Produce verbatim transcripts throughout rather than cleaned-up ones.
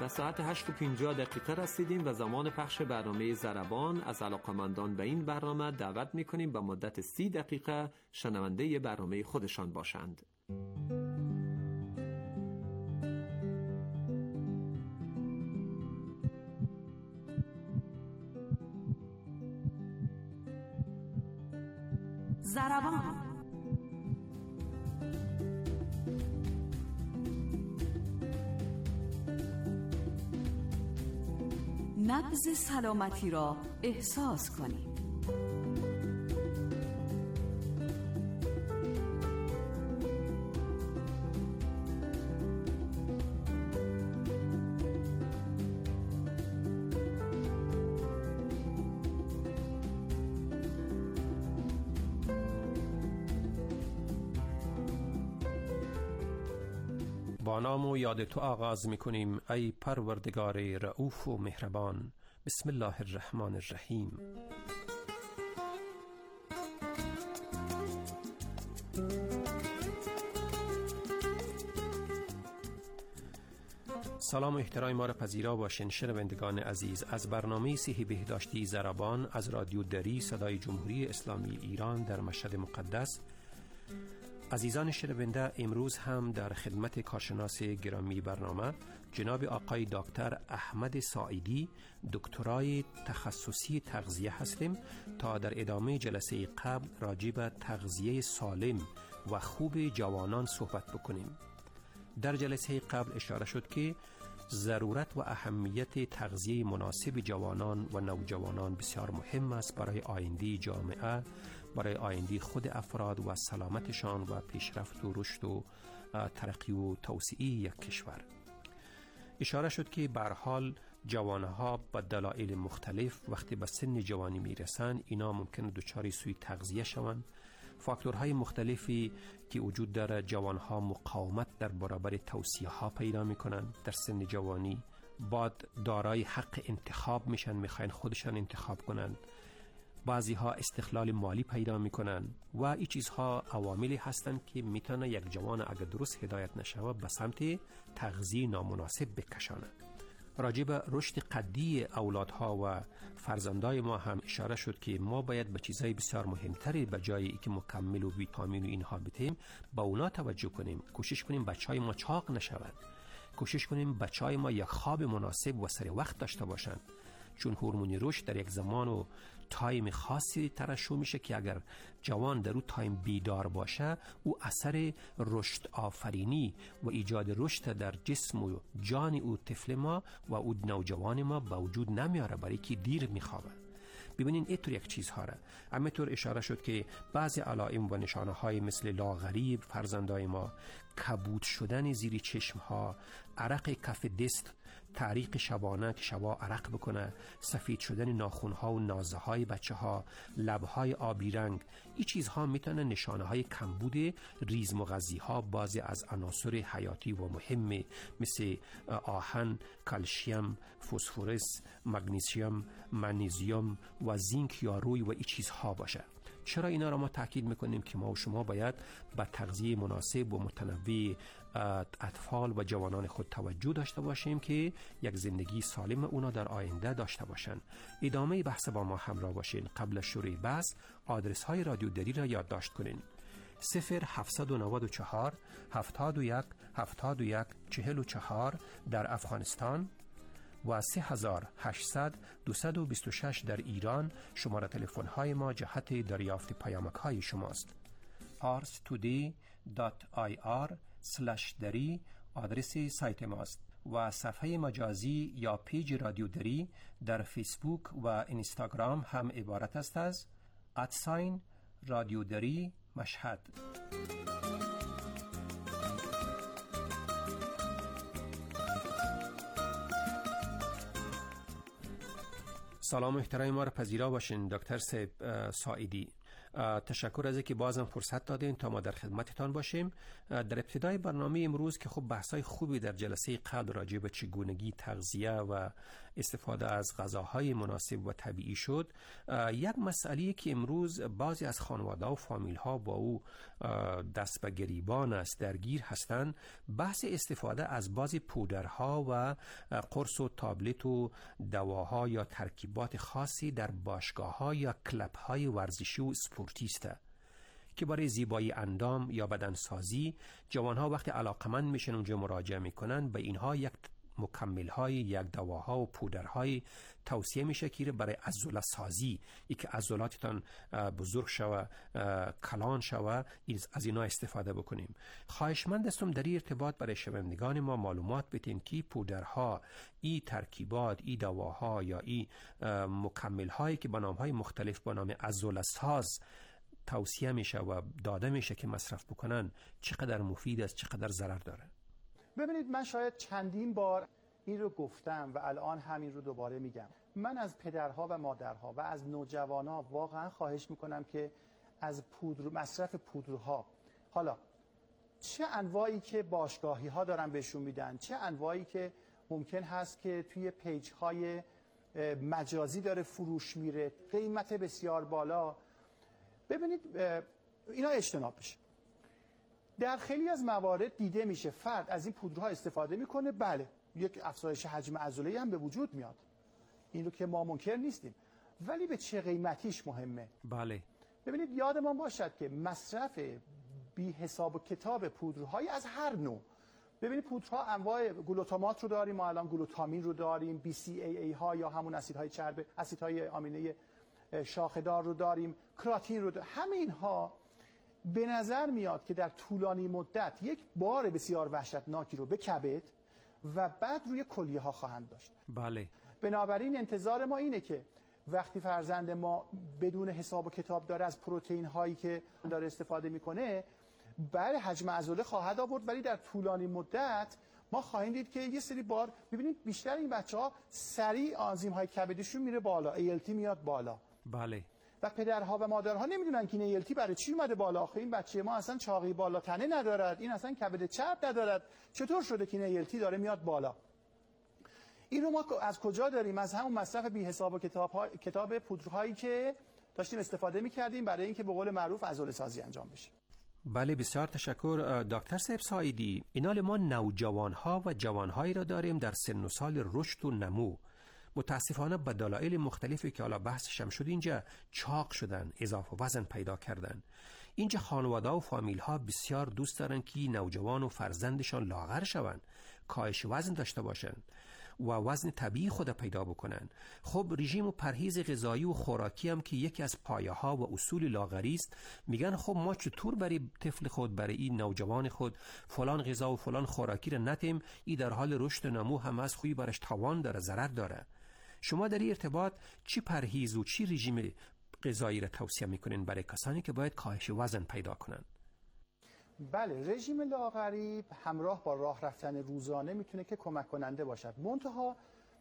و ساعت هشت و پنجاه دقیقه رسیدیم و زمان پخش برنامه ضربان. از علاقه‌مندان به این برنامه دعوت می‌کنیم به مدت سی دقیقه شنونده برنامه خودشان باشند. ضربان. نبض سلامتی را احساس کنید. با نام و یاد تو آغاز می‌کنیم ای پروردگار رئوف و مهربان. بسم الله الرحمن الرحیم. سلام و احترام ما را پذیرا باشین شنوندگان عزیز. از برنامه صحی بهداشتی ضربان از رادیو دری صدای جمهوری اسلامی ایران در مشهد مقدس، عزیزان شنونده، امروز هم در خدمت کارشناس گرامی برنامه جناب آقای دکتر احمد ساعدی، دکترای تخصصی تغذیه هستیم تا در ادامه جلسه قبل راجع به تغذیه سالم و خوب جوانان صحبت بکنیم. در جلسه قبل اشاره شد که ضرورت و اهمیت تغذیه مناسب جوانان و نوجوانان بسیار مهم است برای آینده جامعه، برای آینده خود افراد و سلامتشان و پیشرفت و رشد و ترقی و توسعه یک کشور. اشاره شد که به هر حال جوانها با دلایل مختلف وقتی به سن جوانی میرسند اینا ممکن دچار سوء تغذیه شوند. فاکتورهای مختلفی که وجود داره، جوانها مقاومت در برابر توصیه ها پیدا میکنن در سن جوانی، بعد دارای حق انتخاب میشن، میخواین خودشان انتخاب کنن، بعضی ها استقلال مالی پیدا میکنن و این چیزها عواملی هستند که میتونه یک جوان اگر درست هدایت نشود به سمت تغذیه نامناسب بکشانه. راجع به رشد قدی اولادها و فرزندای ما هم اشاره شد که ما باید به چیزهای بسیار مهمتری به جای اینکه مکمل و ویتامین و اینها بدیم با اونا توجه کنیم. کوشش کنیم بچهای ما چاق نشود، کوشش کنیم بچهای ما یک خواب مناسب و سر وقت داشته باشند، چون هورمون رشد در یک زمان و تایم خاصی ترشح میشه که اگر جوان در اون تایم بیدار باشه او اثر رشد آفرینی و ایجاد رشد در جسم و جان او طفل ما و او نوجوان ما به وجود نمیاره، برای که دیر میخوابه. ببینین اینطور یک چیزها را همینطور اشاره شد که بعضی علائم و نشانه های مثل لاغری فرزندای ما، کبود شدن زیر چشم ها، عرق کف دست، تعریق شبانه که شبا عرق بکنه، سفید شدن ناخن ها و نازه های بچه ها، لب های آبی رنگ، این چیزها میتونه نشانه های کمبود ریز مغذی ها، بعضی از عناصر حیاتی و مهم مثل آهن، کلسیم، فسفرس، مگنیزیم، منیزیم و زینک یا روی و این چیزها باشه. چرا اینا را ما تاکید میکنیم که ما و شما باید به تغذیه مناسب و متنوع اطفال و جوانان خود توجه داشته باشیم که یک زندگی سالم اونا در آینده داشته باشند. ادامه بحث با ما همراه باشین. قبل از شروع بحث آدرس های رادیو دری را یادداشت کنین: صفر هفتصد و نود و چهار هفتاد و یک هفتاد و یک چهل و چهار در افغانستان و سه هزار و هشتصد دویست و بیست و شش در ایران. شماره تلفن های ما جهت دریافت پیامک های شماست. پارس تودی دات آی آر سلش دری آدرس سایت ماست و صفحه مجازی یا پیج رادیو دری در فیسبوک و اینستاگرام هم عبارت است از ادساین رادیو دری مشهد. سلام و احترام ما را پذیرا باشین دکتر ساعدی. تشکر از اینکه بازم فرصت دادین تا ما در خدمتتان باشیم. در ابتدای برنامه امروز که خب بحث‌های خوبی در جلسه قبل راجع به چگونگی تغذیه و استفاده از غذاهای مناسب و طبیعی شد، یک مسئله که امروز بعضی از خانواده و فامیل ها با او دست به گریبان است، درگیر هستند، بحث استفاده از بعضی پودرها و قرص و تابلت و دواها یا ترکیبات خاصی در باشگاه‌ها یا کلب‌های ورزشی و سپورتی است که برای زیبایی اندام یا بدنسازی جوانها وقتی علاقمند میشن اونجا مراجعه میکنن، به اینها یک مکمل‌های، یک دواها و پودرهای توصیه میشه که برای عضله سازی، ای که عضلاتتان بزرگ شوه، کلان شوه، از اینا استفاده بکنیم. خواهشمند هستم در این ارتباط برای شنوندگان ما معلومات بدین که پودرها، ای ترکیبات، ای دواها یا ای مکمل‌هایی که با نام‌های مختلف با نام عضله ساز توصیه میشه و داده میشه که مصرف بکنن، چقدر مفید است، چقدر ضرر داره؟ ببینید، من شاید چندین بار این رو گفتم و الان همین رو دوباره میگم. من از پدرها و مادرها و از نوجوانها واقعا خواهش میکنم که از پودر، مصرف پودرها، حالا چه انواعی که باشگاهی ها دارن بهشون میدن، چه انواعی که ممکن هست که توی پیج های مجازی داره فروش میره، قیمت بسیار بالا، ببینید اینا اجتناب بشه. در خیلی از موارد دیده میشه فرد از این پودرها استفاده میکنه، بله یک افزایش حجم عضله هم به وجود میاد، این رو که ما منکر نیستیم، ولی به چه قیمتیش مهمه. بله. ببینید یادمان باشد که مصرف بی حساب و کتاب پودرهای از هر نوع، ببینید پودرها انواع گلوتامات رو داریم، ما الان گلوتامین رو داریم، بی سی ای ای ها یا همون اسیدهای چرب، اسیدهای آمینه شاخه‌دار رو داریم، کراتین رو داریم. همه اینها به نظر میاد که در طولانی مدت یک بار بسیار وحشتناکی رو به کبد و بعد روی کلیه ها خواهند داشت. بله. بنابراین انتظار ما اینه که وقتی فرزند ما بدون حساب و کتاب داره از پروتئین هایی که داره استفاده میکنه، بله حجم عضله خواهد آورد، ولی در طولانی مدت ما خواهیم دید که یه سری بار، ببینید بیشتر این بچه‌ها سریع آنزیم های کبدشون میره بالا، ای ال تی میاد بالا. بله. و پدرها و مادرها نمیدونن که این ای ال تی برای چی اومده بالا. آخه این بچه ما اصلا چاقی بالا تنه ندارد، این اصلا کبد چرب ندارد، چطور شده که این ای ال تی داره میاد بالا؟ این رو ما از کجا داریم؟ از همون مصرف بی حساب و کتاب ها... کتاب پودرهایی که داشتیم استفاده میکردیم برای اینکه به قول معروف عضله سازی انجام بشه. بله، بسیار تشکر دکتر صاحب سایدی. اینال ما نوجوانها و جوانهایی را داریم در سن و سال رشد و نمو، متاسفانه به دلایل مختلفی که حالا بحثش هم شد اینجا چاق شدن، اضافه وزن پیدا کردن. اینجا خانواده و فامیل ها بسیار دوست دارن که نوجوان و فرزندشان لاغر شوند، کاهش وزن داشته باشند و وزن طبیعی خود پیدا بکنن. خب رژیم و پرهیز غذایی و خوراکی هم که یکی از پایه ها و اصول لاغری است، میگن خب ما چطور برای طفل خود، برای این نوجوان خود فلان غذا و فلان خوراکی را نتیم، این در حال رشد و نمو هم از خوی برش تاوان داره، ضرر داره. شما در این ارتباط چی پرهیز و چی رژیم غذایی را توصیه میکنین برای کسانی که باید کاهش وزن پیدا کنن؟ بله، رژیم لاغری همراه با راه رفتن روزانه میتونه که کمک کننده باشد. منتها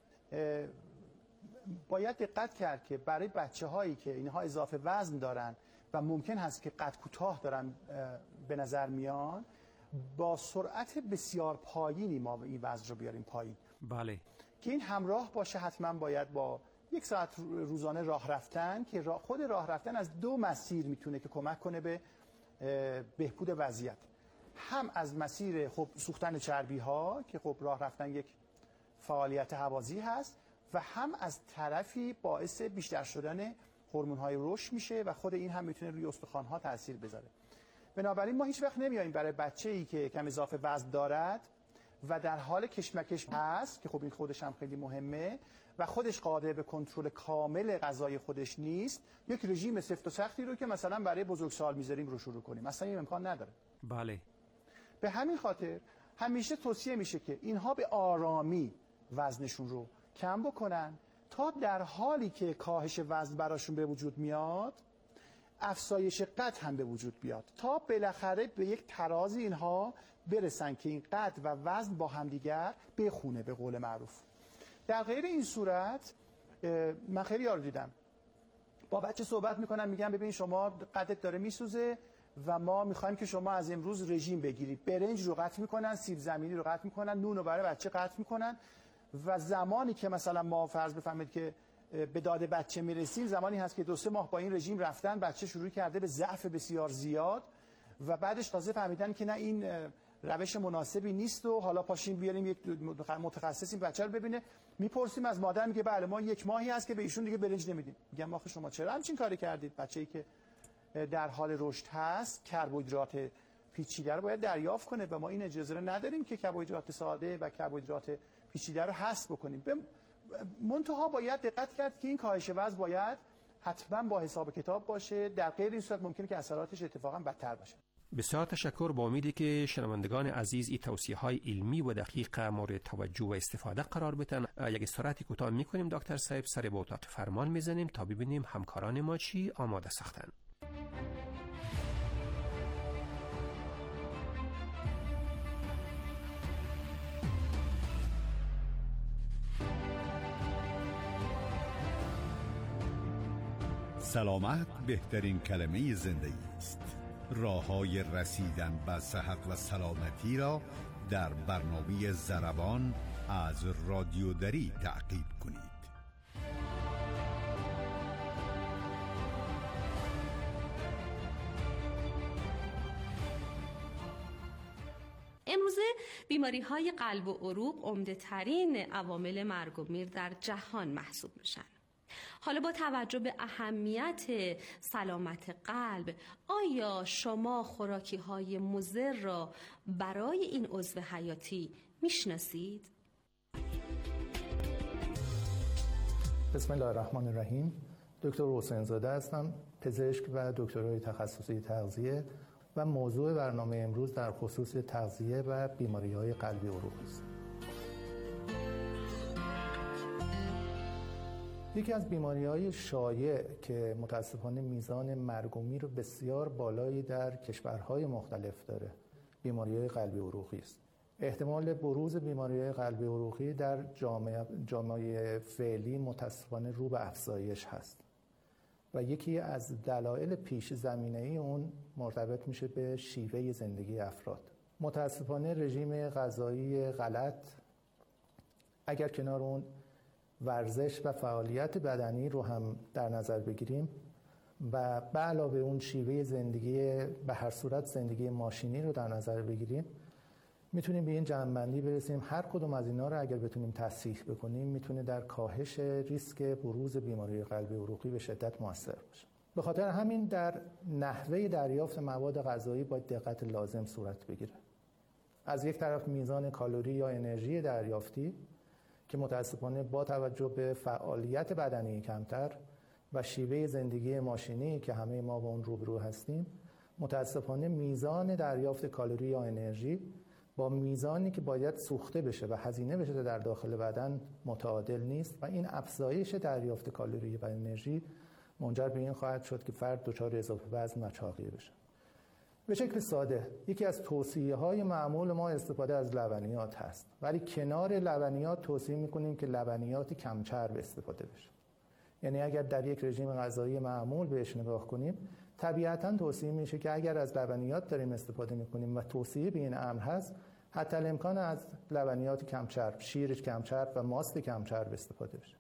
باید دقت کرد که برای بچه هایی که اینها اضافه وزن دارن و ممکن هست که قد کوتاه دارن به نظر میان، با سرعت بسیار پایینی ما این وزن رو بیاریم پایین. بله. که این همراه باشه حتما باید با یک ساعت روزانه راه رفتن، که خود راه رفتن از دو مسیر میتونه که کمک کنه به بهبود وضعیت. هم از مسیر خب سوختن چربی ها که خب راه رفتن یک فعالیت هوازی هست، و هم از طرفی باعث بیشتر شدن هورمون های رشد میشه و خود این هم میتونه روی استخوان ها تاثیر بذاره. بنابراین ما هیچ وقت نمیاییم برای بچه‌ای که کم اضافه وزن دارد و در حال کشمکش هست، که خب این خودش هم خیلی مهمه و خودش قادر به کنترل کامل غذای خودش نیست، یک رژیم سفت و سختی رو که مثلا برای بزرگسال میذاریم رو شروع کنیم، اصلا این امکان نداره. بله. به همین خاطر همیشه توصیه میشه که اینها به آرامی وزنشون رو کم بکنن تا در حالی که کاهش وزن براشون به وجود میاد، افزایش قد هم به وجود بیاد، تا بالاخره به یک ترازی اینها برسن که این قد و وزن با همدیگر بخونه به قول معروف. در غیر این صورت من خیلی یارو دیدم با بچه صحبت میکنن، میگن ببین شما قدت داره میسوزه و ما میخوایم که شما از امروز رژیم بگیرید. برنج رو قطع میکنن، سیب زمینی رو قطع میکنن، نون رو برای بچه قطع میکنن و زمانی که مثلا ما فرض بفهمید که به داده بچه میرسیم، زمانی هست که دو سه ماه با این رژیم رفتن، بچه شروع کرده به ضعف بسیار زیاد و بعدش تازه فهمیدن که نه این روش مناسبی نیست و حالا پاشیم بیاریم یک متخصص این بچه رو ببینه. میپرسیم از مادر، میگه بله ما یک ماهی هست که به ایشون دیگه برنج نمیدیم. میگم آخه شما چرا همچین کاری کردید؟ بچه‌ای که در حال رشد هست کربوهیدرات پیچیده رو باید دریافت کنه و ما این اجازه رو نداریم که کربوهیدرات ساده و کربوهیدرات پیچیده رو حذف بکنیم. منتها باید دقت کرد که این کاهش وزن باید حتما با حساب کتاب باشه، در غیر این صورت ممکنه که اثراتش اتفاقا بدتر باشه. بسیار تشکر. با امیدی که شنوندگان عزیز این توصیه های علمی و دقیق مورد توجه و استفاده قرار بدن. یک استراحت کوتاه میکنیم دکتر صاحب، سر به اتاق فرمان میزنیم تا ببینیم همکاران ما چی آماده ساختن. سلامت بهترین کلمه زندگی است. راه‌های رسیدن به صحت و سلامتی را در برنامه ضربان از رادیو دری تعقیب کنید. امروزه بیماری‌های قلب و عروق عمده‌ترین عوامل مرگ و میر در جهان محسوب میشن. حالا با توجه به اهمیت سلامت قلب، آیا شما خوراکی‌های مضر را برای این عضو حیاتی میشناسید؟ بسم الله الرحمن الرحیم. دکتر حسین زاده هستم، پزشک و دکترای تخصصی تغذیه و موضوع برنامه امروز در خصوص تغذیه و بیماری‌های قلبی و عروق است. یکی از بیماری‌های شایع که متاسفانه میزان مرگ و میر بسیار بالایی در کشورهای مختلف داره، بیماری‌های قلبی و عروقی است. احتمال بروز بیماری‌های قلبی و عروقی در جامعه جامعه فعلی متاسفانه رو به افزایش هست و یکی از دلایل پیش زمینه‌ای اون مرتبط میشه به شیوه زندگی افراد. متاسفانه رژیم غذایی غلط، اگر کنار اون ورزش و فعالیت بدنی رو هم در نظر بگیریم و به علاوه اون شیوه زندگی به هر صورت زندگی ماشینی رو در نظر بگیریم، میتونیم به این جمع‌بندی برسیم هر کدوم از اینا رو اگر بتونیم تصحیح بکنیم میتونه در کاهش ریسک بروز بیماری قلبی عروقی به شدت موثر باشه. به خاطر همین در نحوه دریافت مواد غذایی باید دقت لازم صورت بگیره. از یک طرف میزان کالری یا انرژی دریافتی که متاسفانه با توجه به فعالیت بدنی کمتر و شیوه زندگی ماشینی که همه ما با اون روبرو هستیم، متاسفانه میزان دریافت کالری یا انرژی با میزانی که باید سوخته بشه و هزینه بشه در داخل بدن متعادل نیست و این افزایش دریافت کالری و انرژی منجر به این خواهد شد که فرد دچار اضافه وزن و چاقی بشه. به شکل ساده، یکی از توصیه‌های معمول ما استفاده از لبنیات هست، ولی کنار لبنیات توصیه می‌کنیم که لبنیات کم چرب استفاده بشه. یعنی اگر در یک رژیم غذایی معمول بهش نگاه کنیم، طبیعتاً توصیه میشه که اگر از لبنیات داریم استفاده می‌کنیم و توصیه به این امر هست، حتی الامکان از لبنیات کم چرب، شیر کم چرب و ماست کم چرب استفاده بشه.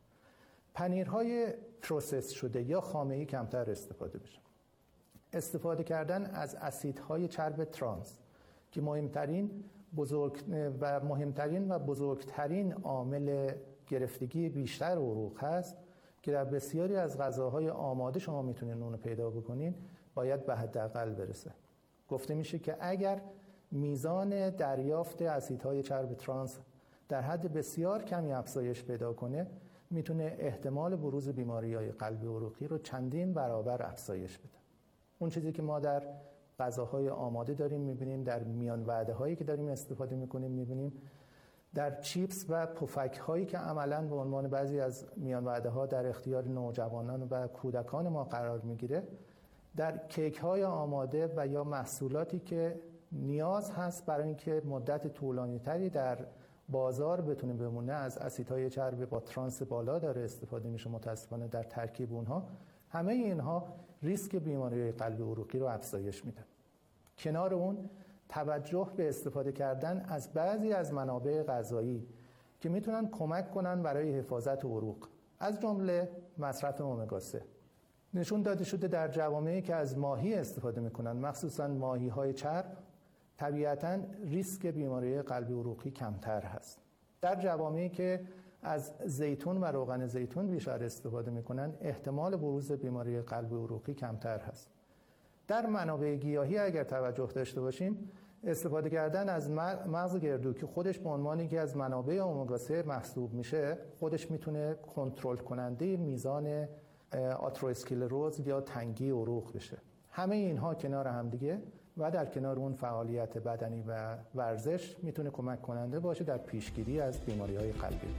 پنیرهای پروسس شده یا خامه‌ای کمتر استفاده بشه. استفاده کردن از اسیدهای چرب ترانس که مهمترین بزرگ و مهمترین و بزرگترین عامل گرفتگی بیشتر عروق هست که در بسیاری از غذاهای آماده شما میتونید اون رو پیدا بکنین، باید به حداقل برسه. گفته میشه که اگر میزان دریافت اسیدهای چرب ترانس در حد بسیار کمی افزایش پیدا کنه، میتونه احتمال بروز بیماری‌های قلبی و عروقی رو چندین برابر افزایش بده. اون چیزی که ما در غذاهای آماده داریم می‌بینیم، در میان وعده هایی که داریم استفاده می‌کنیم می‌بینیم، در چیپس و پفک هایی که عملاً به عنوان بعضی از میان وعده ها در اختیار نوجوانان و کودکان ما قرار می‌گیره، در کیک های آماده و یا محصولاتی که نیاز هست برای اینکه مدت طولانی‌تری در بازار بتونه بمونه، از اسیدهای چربی با ترانس بالا داره استفاده میشه. متأسفانه در ترکیب اونها همه اینها ریسک بیماری قلبی عروقی رو افزایش میدن. کنار اون توجه به استفاده کردن از بعضی از منابع غذایی که میتونن کمک کنن برای حفاظت عروق، از جمله مصرف امگا سه. نشون داده شده در جوامعی که از ماهی استفاده میکنن، مخصوصا ماهی‌های چرب، طبیعتاً ریسک بیماری قلبی عروقی کمتر هست. در جوامعی که از زیتون و روغن زیتون بیشتر استفاده میکنن، احتمال بروز بیماری قلبی عروقی کمتر هست. در منابع گیاهی اگر توجه داشته باشیم، استفاده کردن از مغز گردو که خودش به عنوان یکی از منابع امگا سه محسوب میشه، خودش میتونه کنترل کننده میزان آترواسکلروز یا تنگی عروق بشه. همه اینها کنار هم دیگه و در کنار اون فعالیت بدنی و ورزش میتونه کمک کننده باشه در پیشگیری از بیماری‌های قلبی.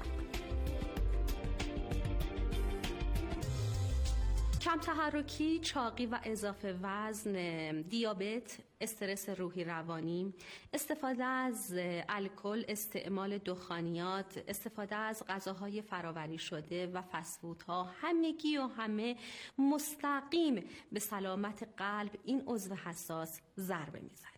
کم تحرکی، چاقی و اضافه وزن، دیابت، استرس روحی روانی، استفاده از الکل، استعمال دخانیات، استفاده از غذاهای فرآوری شده و فست‌فودها، همگی و همه مستقیم به سلامت قلب این عضو حساس ضربه میزنه.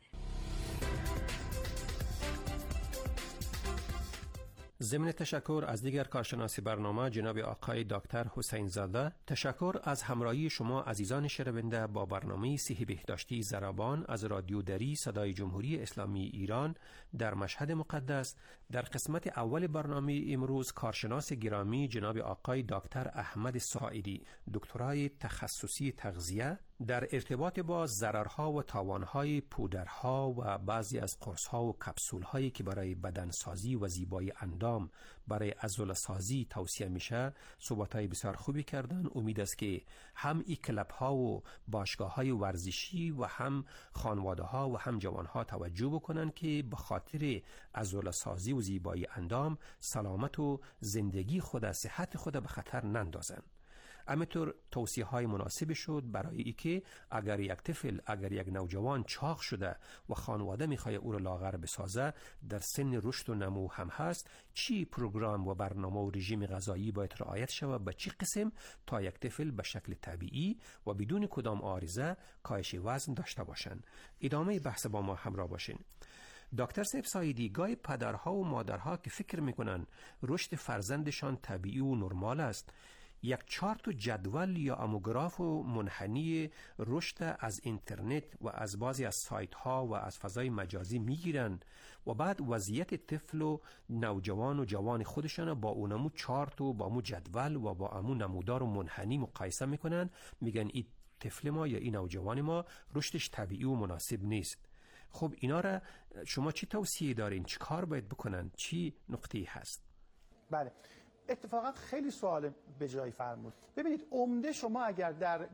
ضمن تشکر از دیگر کارشناس برنامه جناب آقای دکتر حسین زاده، تشکر از همراهی شما عزیزان شنونده با برنامه صحی بهداشتی ضربان از رادیو دری صدای جمهوری اسلامی ایران در مشهد مقدس. در قسمت اول برنامه امروز کارشناس گرامی جناب آقای دکتر احمد ساعدی، دکترای تخصصی تغذیه، در ارتباط با ضررها و تاوانهای پودرها و بعضی از قرصها و کپسولهایی که برای بدنسازی و زیبایی اندام برای عضله‌سازی توصیه میشه صحبت‌های بسیار خوبی کردن. امید است که هم این کلب‌ها و باشگاه‌های ورزشی و هم خانواده‌ها و هم جوان‌ها توجه بکنن که به خاطر عضله‌سازی و زیبایی اندام سلامت و زندگی خود، صحت خود به خطر نندازن. همینطور توصیه های مناسب شد برای ای که اگر یک طفل، اگر یک نوجوان چاق شده و خانواده میخواد او را لاغر بسازه، در سن رشد و نمو هم هست، چی پروگرام و برنامه و رژیم غذایی باید رعایت شود به چی قسم تا یک طفل به شکل طبیعی و بدون کدام عارضه کاهش وزن داشته باشند. ادامه بحث با ما همراه باشین. دکتر صاحب سایدی، گاهی پدرها و مادرها که فکر میکنن رشد فرزندشان طبیعی و نرمال است، یک چارت و جدول یا اموگراف و منحنی رشد از اینترنت و از بعضی از سایت ها و از فضای مجازی میگیرن و بعد وضعیت طفل و نوجوان و جوان خودشان با اونمو چارت و با امو جدول و با امو نمودار و منحنی مقایسه میکنن، میگن این طفل ما یا این نوجوان ما رشدش طبیعی و مناسب نیست. خب اینا را شما چی توصیه دارین؟ چی کار باید بکنن؟ چی نقطه‌ای هست؟ بله، اتفاقا خیلی سوال به جایی فرمود. ببینید، عمده شما اگر در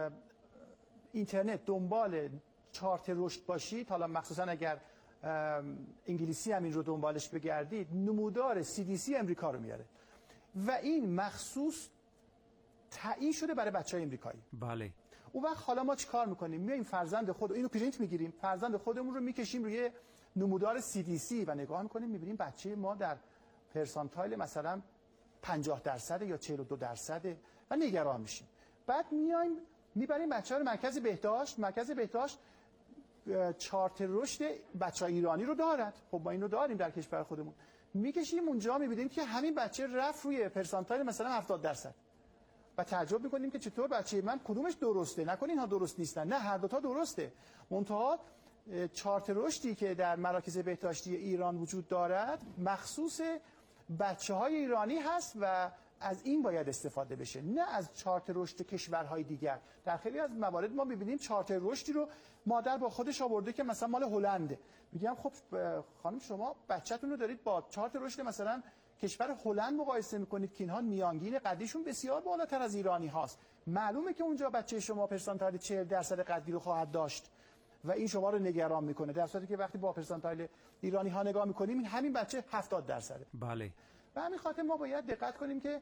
اینترنت دنبال چارت رشد باشید، حالا مخصوصا اگر انگلیسی هم این رو دنبالش بگردید، نمودار سی دی سی امریکا رو میاره و این مخصوص تعیین شده برای بچهای امریکایی. بله. اون وقت حالا ما چیکار میکنیم؟ میایم فرزند خود اینو پرینت میگیریم، فرزند خودمون رو میکشیم روی نمودار سی دی سی و نگاه میکنیم، میبینیم بچه ما در پرسانتایل مثلا پنجاه درصد یا چهل و دو درصد و نگران میشیم. بعد میایم میبریم بچه‌ها رو مرکز بهداشت. مرکز بهداشت چارت رشد بچه‌های ایرانی رو دارد. خب ما اینو داریم در کشور خودمون. میکشیم اونجا، میبینیم که همین بچه رفت روی پرسانتایل مثلا هفتاد درصد و تعجب میکنیم که چطور بچه من کدومش درسته؟ نکنه اینها درست نیستن. نه، هر دو تا درسته. منتها چارت رشدی که در مراکز بهداشتی ایران وجود دارد مخصوص بچه‌های ایرانی هست و از این باید استفاده بشه، نه از چارت رشد کشورهای دیگر. در خیلی از موارد ما می‌بینیم چارت رشدی رو مادر با خودش آورده که مثلا مال هلنده. میگم خب خانم شما بچه‌تون رو دارید با چارت رشد مثلا کشور هلند مقایسه می‌کنید که اینها میانگین قدیشون بسیار بالاتر از ایرانی هاست. معلومه که اونجا بچه شما پرسانتایل چهل درصد قدی رو خواهد داشت و این شما رو نگران میکنه، در صورتی که وقتی با پرسانتایل ایرانی ها نگاه میکنیم همین بچه هفتاد درصده. بله. و همین خاطر ما باید دقت کنیم که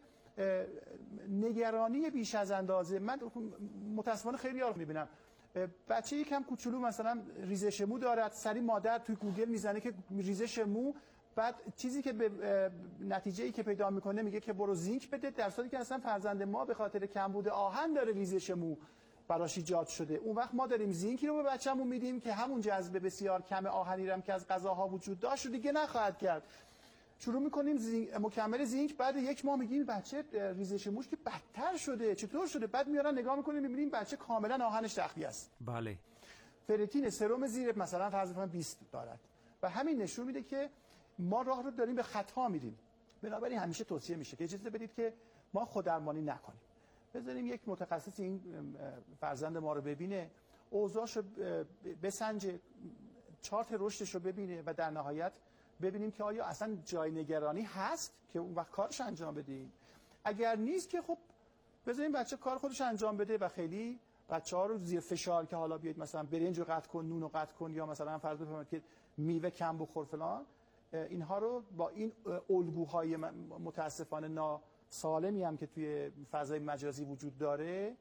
نگرانی بیش از اندازه، من متاسفانه خیلی ها رو میبینم بچه یکم کوچولو مثلا ریزش مو دارد، سری مادر توی گوگل میزنه که ریزش مو بعد چیزی که به نتیجه‌ای که پیدا میکنه میگه که برو زینک بده، در صورتی که اصلا فرزند ما به خاطر کمبود آهن داره ریزش مو براش ایجاد شده. اون وقت ما داریم زینکی رو به بچه‌مون میدیم که همون جذب بسیار کم آهنی هم که از غذاها وجود داشت دیگه نخواهد کرد. شروع میکنیم زینک، مکمل زینک، بعد یک ماه میگیم بچه ریزش موش که بدتر شده، چطور شده؟ بعد میارن نگاه میکنیم میبینیم بچه کاملا آهنش تخلیه است. بله. فرتین سرم زیر مثلا فرض کنیم بیست دارد و همین نشون میده که ما راه رو داریم به خطا میریم. بنابراین همیشه توصیه میشه که اجازه بدید که ما خوددرمانی نکنیم. بذاریم یک متخصص این فرزند ما رو ببینه، اوضاعش رو بسنجه، چارت رشدش رو ببینه و در نهایت ببینیم که آیا اصلا جای نگرانی هست که اون وقت کارش انجام بدیم. اگر نیست که خب بذاریم بچه کار خودش انجام بده و خیلی بچه‌ها رو زیر فشار که حالا بیاید مثلا برنج رو قطع کن، نون رو قطع کن، یا مثلا فرض بفرمایید که میوه کم بخور فلان، اینها رو با این الگوهای متاسفانه ناسالمی هم که توی فضای مجازی وجود داره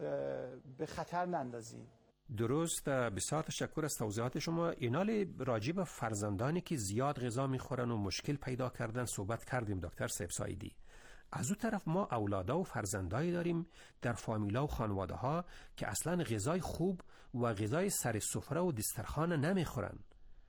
به خطر نندازیم. درست. بسیار تشکر از توضیحات شما. اینال راجع به فرزندانی که زیاد غذا میخورن و مشکل پیدا کردن صحبت کردیم دکتر سیب سایدی. از اون طرف ما اولادا و فرزندایی داریم در فامیلا و خانواده ها که اصلا غذای خوب و غذای سر سفره و دسترخوان نمیخورن،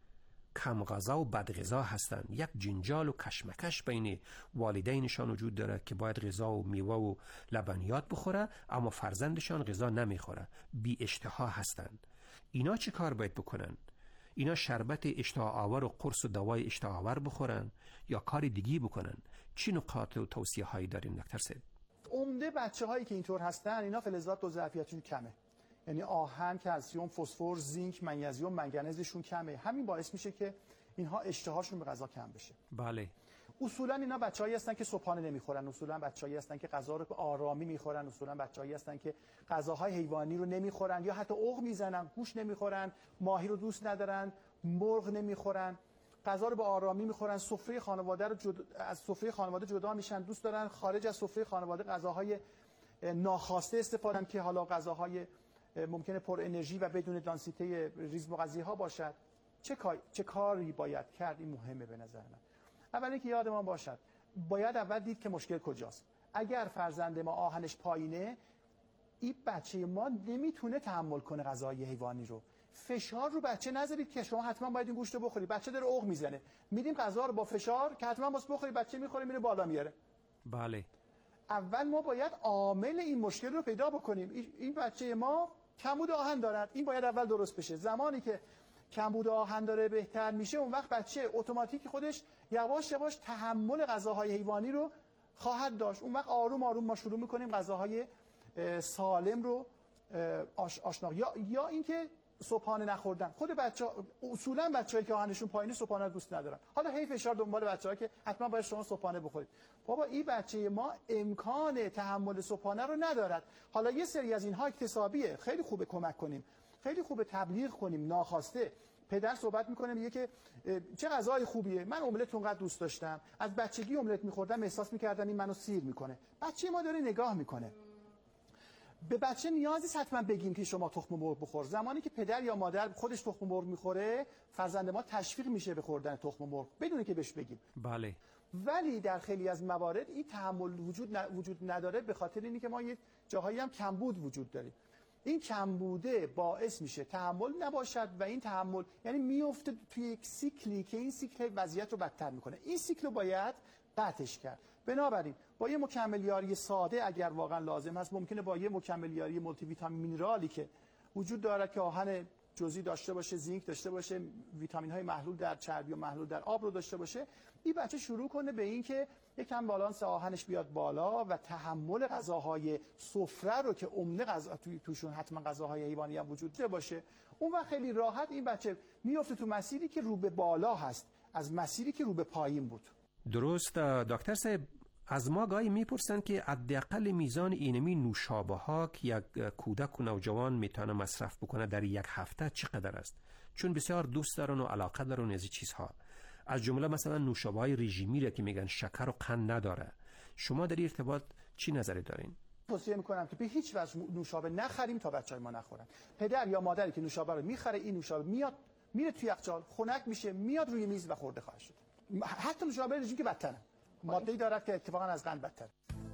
کم غذا و بد غذا هستن. یک جنجال و کشمکش بین والدینشان وجود داره که باید غذا و میوه و لبنیات بخوره اما فرزندشان غذا نمیخوره، بی اشتها هستن. اینا چی کار باید بکنن؟ اینا شربت اشتها آور و قرص و دوای اشتها آور بخورن یا کار دیگی بکنن؟ چی نکات و توصیه هایی داریم دکتر سید؟ عمده بچه هایی که اینطور هستن اینا فلزات دو ظرفیتشون کمه، یعنی آهن، کلسیم، فسفر، زینک، منیزیم، منگنزشون کمه. همین باعث میشه که اینها اشتهاشون به غذا کم بشه. بله. اصولا اینا بچه‌هایی هستن که صبحانه نمیخورن، اصولا بچه‌هایی هستن که غذا رو به آرامی میخورن، اصولا بچه‌هایی هستن که غذاهای حیوانی رو نمیخورن یا حتی عق میزنن، گوشت نمیخورن، ماهی رو دوست ندارن، مرغ نمیخورن، غذا رو به آرامی میخورن، سفره خانواده رو جد... از سفره خانواده جدا میشن، دوست دارن خارج از سفره خانواده غذاهای ناخواسته استفاده کنن که حالا غذاهای ممکنه پر انرژی و بدون دانسیته ریز مغذی ها باشد. چه کار... چه کاری باید کرد؟ این مهمه به نظر من. اول اینکه یادمان باشد باید اول دید که مشکل کجاست. اگر فرزند ما آهنش پایینه، این بچه ما نمیتونه تحمل کنه غذای حیوانی رو. فشار رو بچه نذارید که شما حتما باید این گوشت رو بخوری. بچه داره عق میزنه، میدیم غذا رو با فشار که حتما واسه بخوری، بچه میخوره میره بالا میاره. بله. اول ما باید عامل این مشکل رو پیدا بکنیم. این بچه ما کمبود آهن دارد، این باید اول درست بشه. زمانی که کمبود آهن داره بهتر میشه، اون وقت بچه اتوماتیک خودش یواش یواش تحمل غذاهای حیوانی رو خواهد داشت. اون وقت آروم آروم ما شروع میکنیم غذاهای سالم رو آشنا، یا یا اینکه صبحانه نخوردن. خود بچه‌ها اصولا بچه‌ای که آهنشون پایینه صبحانه رو دوست ندارن. حالا هی فشار دنبال بچه‌ها که حتما باید شما صبحانه بخورید. بابا این بچه ما امکان تحمل صبحانه رو ندارد. حالا یه سری از اینها اکتسابیه، خیلی خوبه کمک کنیم، خیلی خوبه تبلیغ کنیم ناخواسته. پدر صحبت میکنه میگه که چه غذای خوبیه، من املت اونقدر دوست داشتم، از بچگی املت میخوردم، احساس میکردم این منو سیر میکنه. بچه ما داره نگاه میکنه. به بچه نیازی نیست حتما بگیم که شما تخم مرغ بخور. زمانی که پدر یا مادر خودش تخم مرغ میخوره، فرزند ما تشویق میشه به خوردن تخم مرغ بدون که بهش بگیم. بله. ولی در خیلی از موارد این تحمل وجود ن... وجود نداره، به خاطر اینی که ما یه جاهایی هم کمبود وجود داریم. این کمبوده باعث میشه تحمل نباشد و این تحمل یعنی میفته توی یک سیکلی که این سیکل وضعیت رو بدتر میکنه. این سیکل رو باید قطعش کرد. بنابراین با یه مکمل یاری ساده اگر واقعا لازم هست، ممکنه با یه مکمل یاری مولتی ویتامین مینرالی که وجود داره که آهن جزئی داشته باشه، زینک داشته باشه، ویتامین های محلول در چربی و محلول در آب رو داشته باشه، این بچه شروع کنه به این که یکم بالانس آهنش بیاد بالا و تحمل غذاهای سفره رو که عمده غذا توی توشون حتما غذاهای حیوانی هم وجود داشته باشه، اون وقت خیلی راحت این بچه میفته تو مسیری که رو به بالا هست از مسیری که رو به پایین بود. درست. دکتر صاحب، از ما گاهی میپرسن که حداقل میزان اینمی نوشابه ها که یک کودک و نوجوان میتونه مصرف بکنه در یک هفته چقدر است؟ چون بسیار دوست دارن و علاقه دارن از این چیزها، از جمله مثلا نوشابه های رژیمی را که میگن شکر و قند نداره. شما در این ارتباط چی نظری دارین؟ توصیه میکنم که به هیچ وجه نوشابه نخریم تا بچهای ما نخورن. پدر یا مادری که نوشابه رو میخره، این نوشابه میاد میره توی یخچال، خنک میشه، میاد روی میز و خورده خواهد شد. حتی نوشابه رژیم که بدتره، ماده‌ای دارد که اتفاقا از قند بدتر.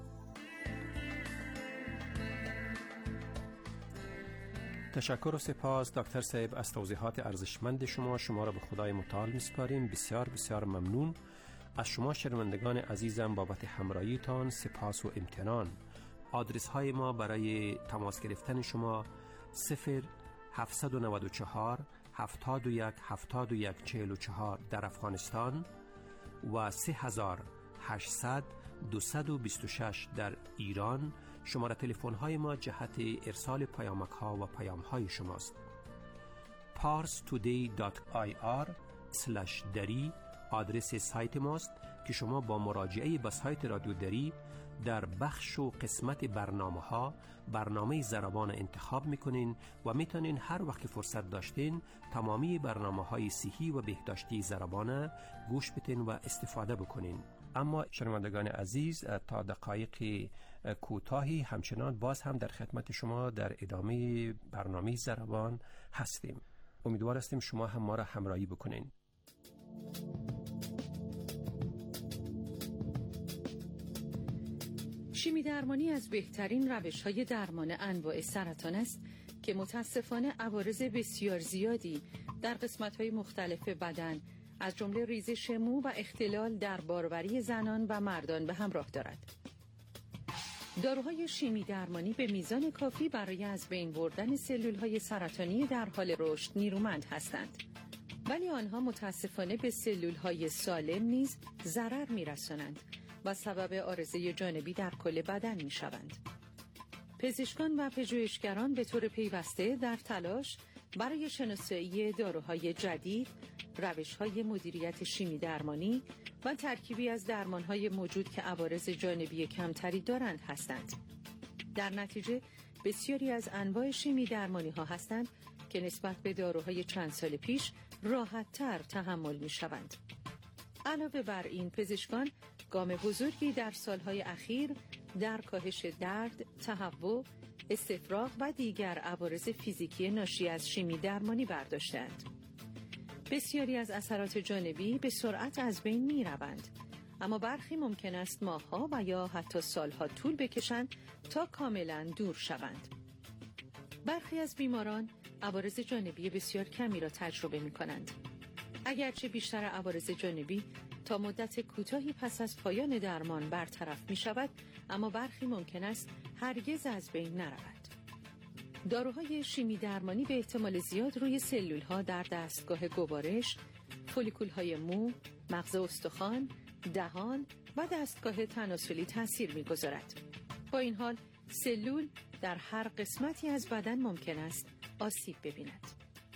تشکر و سپاس دکتر صاحب از توضیحات ارزشمند شما. شما را به خدای متعال میسپاریم. بسیار بسیار ممنون از شما شنوندگان عزیزم بابت همراهیتان. سپاس و امتنان. آدرس های ما برای تماس گرفتن شما صفر هفت نه چهار هفتاد و یک هفتاد و یک چهل و چهار در افغانستان و سه هزار و هشتصد دویست و بیست و شش در ایران. شماره تلفن های ما جهت ارسال پیامک ها و پیام های شماست. پارس تودی دات آی آر اسلش دری آدرس سایت ماست که شما با مراجعه به سایت رادیو دری در بخش و قسمت برنامه ها برنامه زربان انتخاب میکنین و میتونین هر وقت فرصت داشتین تمامی برنامه های صحی و بهداشتی زربان گوش بدین و استفاده بکنین. اما شنوندگان عزیز تا دقایق کوتاهی همچنان باز هم در خدمت شما در ادامه برنامه زربان هستیم. امیدوار هستیم شما هم ما را همراهی بکنین. شیمی درمانی از بهترین روش‌های درمان انواع سرطان است که متاسفانه عوارض بسیار زیادی در قسمت‌های مختلف بدن از جمله ریزش مو و اختلال در باروری زنان و مردان به همراه دارد. داروهای شیمی درمانی به میزان کافی برای از بین بردن سلول‌های سرطانی در حال رشد نیرومند هستند، ولی آنها متاسفانه به سلول‌های سالم نیز ضرر می‌رسانند و سبب عارضه جانبی در کل بدن می‌شوند. پزشکان و پژوهشگران به طور پیوسته در تلاش برای شناسایی داروهای جدید، روش‌های مدیریت شیمی درمانی و ترکیبی از درمان‌های موجود که عوارض جانبی کمتری دارند هستند. در نتیجه بسیاری از انواع شیمی درمانی‌ها هستند که نسبت به داروهای چند سال پیش راحت‌تر تحمل می‌شوند. علاوه بر این، پزشکان گام بزرگی در سالهای اخیر در کاهش درد، تهوع، استفراغ و دیگر عوارض فیزیکی ناشی از شیمی درمانی برداشتند. بسیاری از اثرات جانبی به سرعت از بین می روند، اما برخی ممکن است ماه‌ها و یا حتی سالها طول بکشند تا کاملا دور شوند. برخی از بیماران عوارض جانبی بسیار کمی را تجربه می کنند. اگرچه بیشتر عوارض جانبی تا مدت کوتاهی پس از پایان درمان برطرف می شود، اما برخی ممکن است هرگز از بین نرود. داروهای شیمی درمانی به احتمال زیاد روی سلول‌ها در دستگاه گوارش، فولیکول‌های مو، مغز استخوان، دهان و دستگاه تناسلی تاثیر می‌گذارد. با این حال سلول در هر قسمتی از بدن ممکن است آسیب ببیند.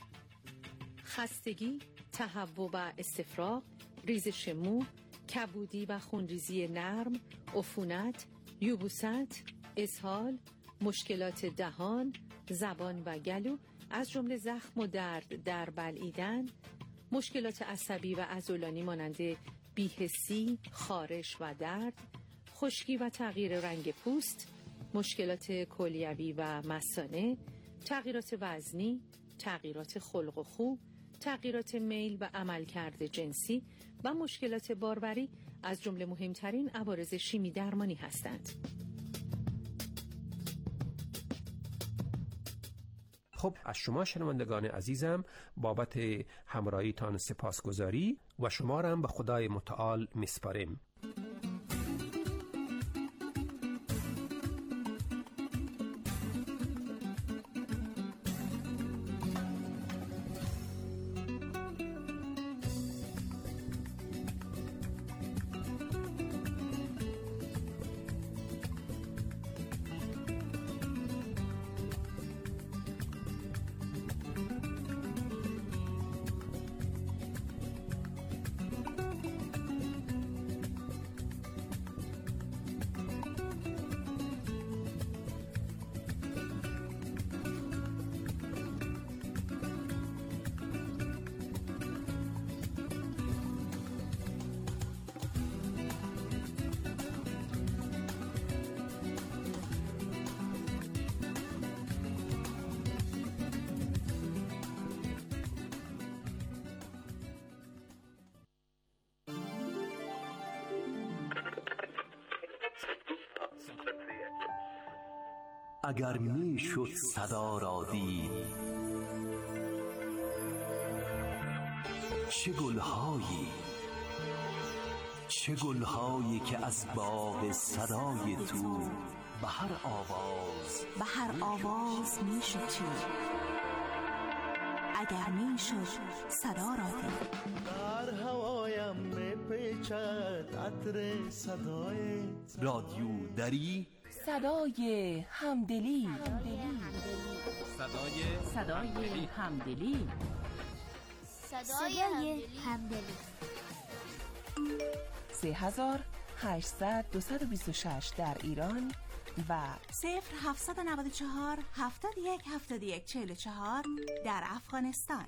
خستگی، تهوع و استفراغ، ریزش مو، کبودی و خونریزی نرم، عفونت، یبوست، اسهال، مشکلات دهان، زبان و گلو از جمله زخم و درد در بلعیدن، مشکلات عصبی و عضلانی مانند بی‌حسی، خارش و درد، خشکی و تغییر رنگ پوست، مشکلات کلیوی و مثانه، تغییرات وزنی، تغییرات خلق و خو، تغییرات میل و عملکرد جنسی و مشکلات باروری از جمله مهمترین عوارض شیمی درمانی هستند. خب از شما شنوندگان عزیزم بابت همراهیتان سپاسگزاری و شما را هم به خدای متعال میسپاریم. اگر می شد صدا را دید، چه گلهایی چه گلهایی که از باغ صدای تو به هر آواز به هر آواز می شد چید، اگر می شد صدا را دید. در هوایم می پیچد عطر صدایت. رادیو دری، صدای همدلی. صدای صدای همدلی. صدای همدلی. سه هزار هشتصد دویست و بیست و شش در ایران و صفر هفتصد و نود و چهار هفتاد و یک هفتاد و یک چهل و چهار در افغانستان.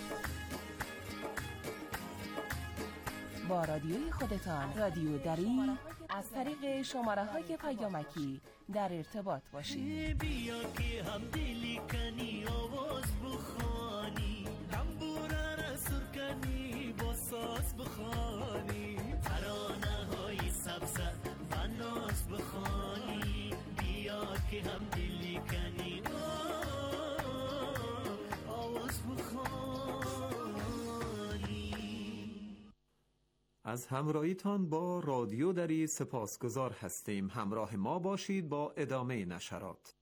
با رادیوی خودتان رادیو دری از طریق شماره های پیامکی در ارتباط باشید. بیا که هم دلی کنی آواز بخوانی، تنبوره را سر کنی با ساز بخوانی، ترانه های سبزه و ناز بخوانی. بیا که هم دلی کنی آواز بخوانی. از همراهیتان با رادیو دری سپاسگزار هستیم. همراه ما باشید با ادامه نشرات.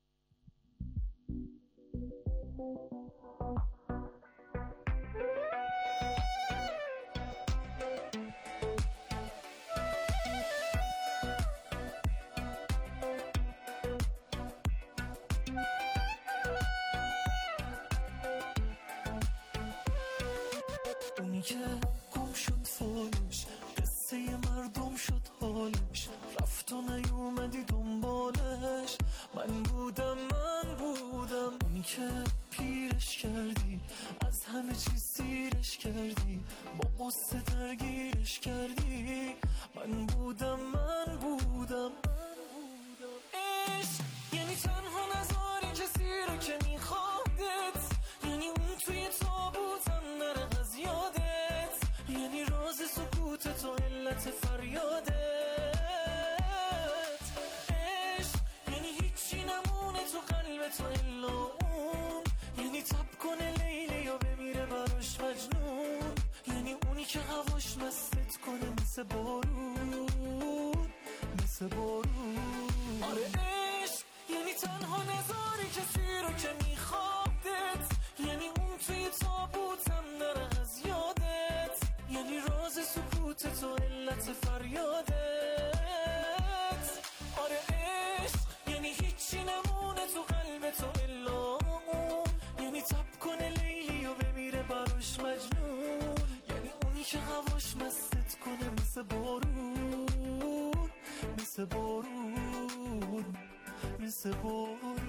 اونی که گم شد فالش، قصه مردم شد حالش، رفت و نیومدی دنبالش. من بودم من بودم اونی که پیرش کردی، از همه چیز سیرش کردی، با قصه درگیرش کردی. من بودم من بودم عشق یعنی تنها نذاری کسی رو که میخوادت، یعنی اون توی تابوتم نره از یادت، یعنی راز سکوت تو علت فریادت. عشق یعنی هیچی نمونه تو قلب تو الا اون، یعنی تب کنه لیلی و بمیره براش مجنون، یعنی اونی که هواش مستت کنه مثل بارون مثل بارون. آره عشق یعنی تنها نذاری کسی رو که میخوادت، یعنی اون توی تابوتم نره از یادت، یعنی راز سکوت تو علت فریادت. آره عشق یعنی هیچی نمونه تو قلب تو الا اون، یعنی تب کنه لیلی و بمیره براش مجنون، یعنی اونی که هواش مستت کنه مثل بارون مثل بارون مثل بارون.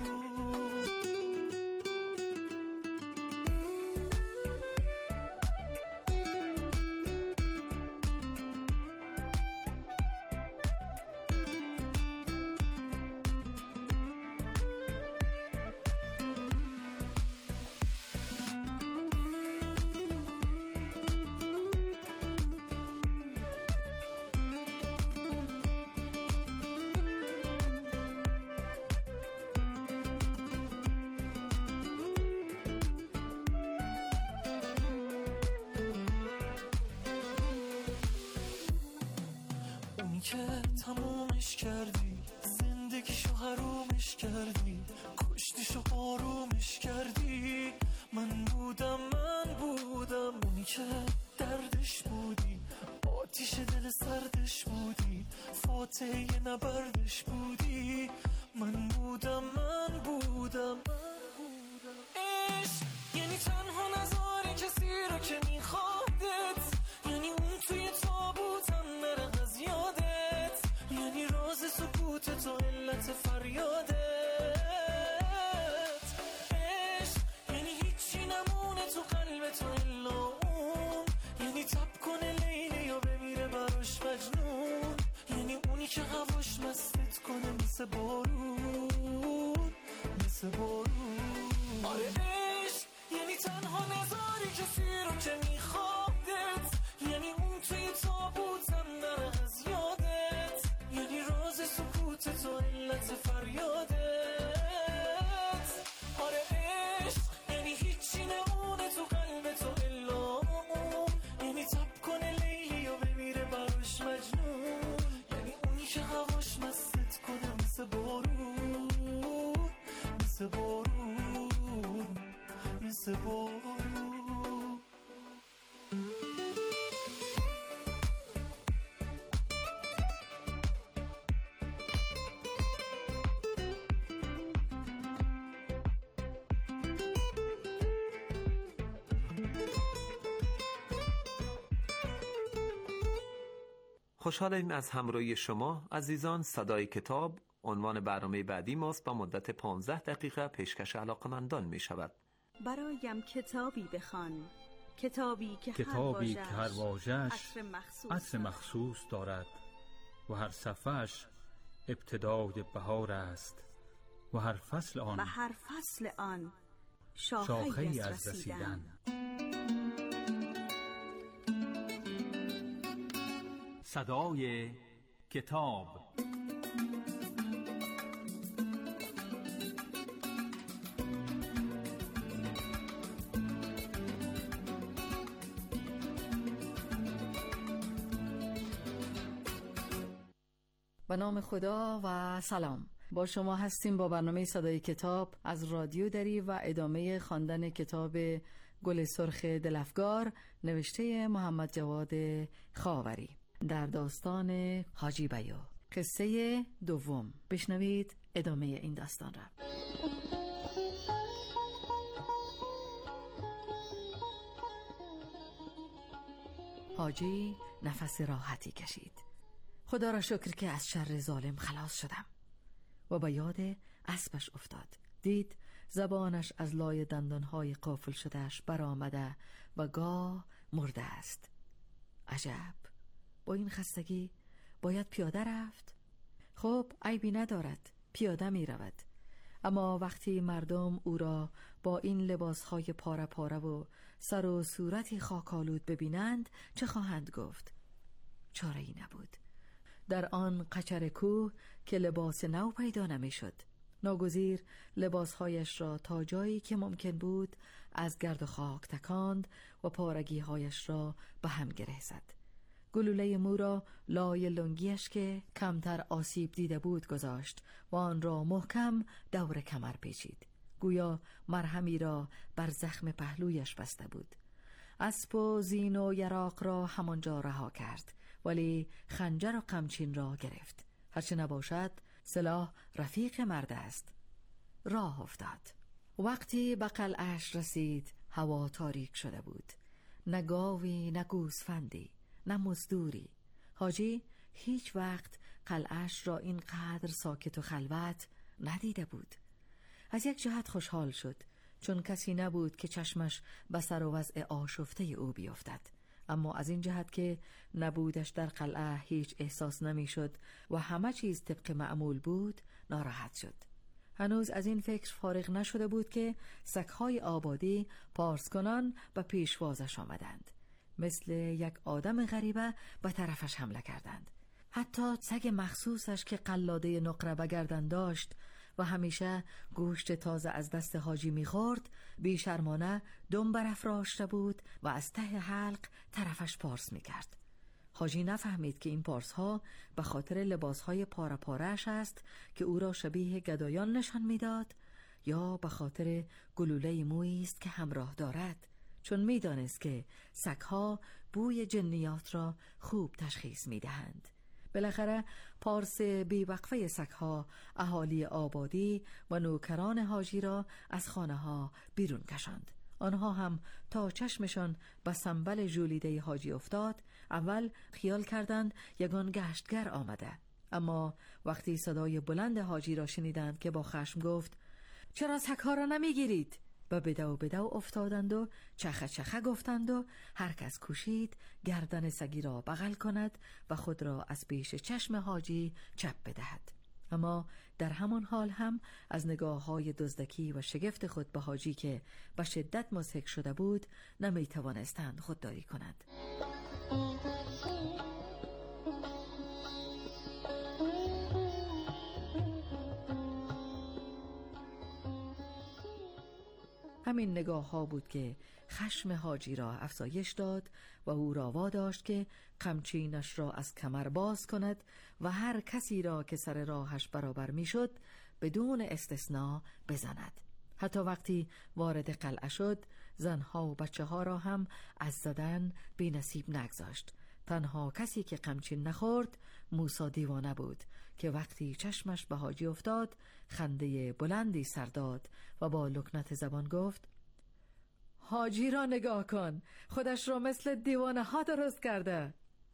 که تمومش کردی، زندگیشو حرومش کردی، کشتیشو آرومش کردی. من بودم من بودم اونی که دردش بودی، آتیش دل سردش بودی، فاتحه نبردش بودی. من بودم من بودم عشق یعنی تنها نذاری کسی رو که میخوادت، یعنی اون توی تابوتم نره از یادت، یعنی راز سکوت تو علت فریادت. عشق یعنی هیچی نمونه تو قلب تو الا اون، یعنی تب کنه لیلی و بمیره براش مجنون، یعنی اونی که هواش مستت کنه مثل بارون مثل بارون. آره عشق یعنی تنها نذاری کسی رو که میخوادت، یعنی اون توی تابوتم نره از یادت، یعنی راز سکوت تو علت فریادت. مثل بارون. خوشحالیم از همراهی شما عزیزان. صدای کتاب عنوان برنامه بعدی ماست و مدت پانزده دقیقه پیشکش علاقمندان می شود. برایم کتابی بخوان، کتابی که کتابی هر که هر واژه‌اش عطر مخصوص, عطر مخصوص دارد و هر صفحه‌اش ابتدای بهار است و هر فصل آن و هر فصل آن شاخه‌ای شاخه‌ای از رسیدن. صدای کتاب. به نام خدا و سلام. با شما هستیم با برنامه صدای کتاب از رادیو دری و ادامه خواندن کتاب گل سرخ دلفگار نوشته محمد جواد خاوری در داستان حاجی بیو. قصه دوم. بشنوید ادامه این داستان را. حاجی نفس راحتی کشید. خدا را شکر که از شر ظالم خلاص شدم. و به یاد اسبش افتاد. دید زبانش از لای دندانهای قافل شدهش برآمده و گاه مرده است. عجب، با این خستگی باید پیاده رفت؟ خب عیبی ندارد، پیاده می رود. اما وقتی مردم او را با این لباسهای پاره پاره و سر و صورتی خاکالود ببینند چه خواهند گفت؟ چاره ای نبود. در آن قچر کوه که لباس نو پیدا نمی شد. ناگزیر لباسهایش را تا جایی که ممکن بود از گرد و خاک تکاند و پارگیهایش را به هم گره زد. گلوله مو را لای لنگیش که کمتر آسیب دیده بود گذاشت و آن را محکم دور کمر پیچید. گویا مرهمی را بر زخم پهلویش بسته بود. اسب و زین و یراق را همانجا رها کرد، ولی خنجر و قمچین را گرفت. هرچه نباشد سلاح رفیق مرد است. راه افتاد. وقتی به قلعه‌اش رسید هوا تاریک شده بود. نه گاوی نه گوسفندی نه مزدوری. حاجی هیچ وقت قلعه‌اش را اینقدر ساکت و خلوت ندیده بود. از یک جهت خوشحال شد، چون کسی نبود که چشمش به سر و وضع آشفته او بیفتد. اما از این جهت که نبودش در قلعه هیچ احساس نمی شد و همه چیز طبق معمول بود ناراحت شد. هنوز از این فکر فارغ نشده بود که سگ‌های آبادی پارسکنان به پیشوازش آمدند. مثل یک آدم غریبه به طرفش حمله کردند. حتی سگ مخصوصش که قلاده نقره به گردن داشت و همیشه گوشت تازه از دست حاجی می‌خورد، بی‌شرمانه دم برافراشته بود و از ته حلق طرفش پارس می‌کرد. حاجی نفهمید که این پارس‌ها به خاطر لباس‌های پاره پاره‌اش است که او را شبیه گدایان نشان می‌داد، یا به خاطر گلوله مویی است که همراه دارد، چون می‌دانست که سگ‌ها بوی جنیات را خوب تشخیص می‌دهند. بالاخره پارس بیوقفه سگ‌ها اهالی آبادی و نوکران حاجی را از خانه‌ها بیرون کشاند. آنها هم تا چشمشان به سنبل ژولیده حاجی افتاد، اول خیال کردند یگان گشتگر آمده. اما وقتی صدای بلند حاجی را شنیدند که با خشم گفت چرا سگ‌ها را نمیگیرید؟ و بدو بدو افتادند و چخه چخه گفتند و هر کس کوشید گردن سگی را بغل کند و خود را از پیش چشم حاجی چپ بدهد. اما در همان حال هم از نگاه‌های دزدکی و شگفت خود به حاجی که به شدت مضحک شده بود نمی توانستند خودداری کنند. همین نگاه ها بود که خشم حاجی را افزایش داد و او را واداشت که قمچینش را از کمر باز کند و هر کسی را که سر راهش برابر می شد بدون استثناء بزند. حتی وقتی وارد قلعه شد زنها و بچه ها را هم از زدن بی نصیب نگذاشت. تنها کسی که قمچین نخورد موسی دیوانه بود که وقتی چشمش به حاجی افتاد خنده بلندی سر داد و با لکنت زبان گفت: حاجی را نگاه کن، خودش را مثل دیوانه ها درست کرده.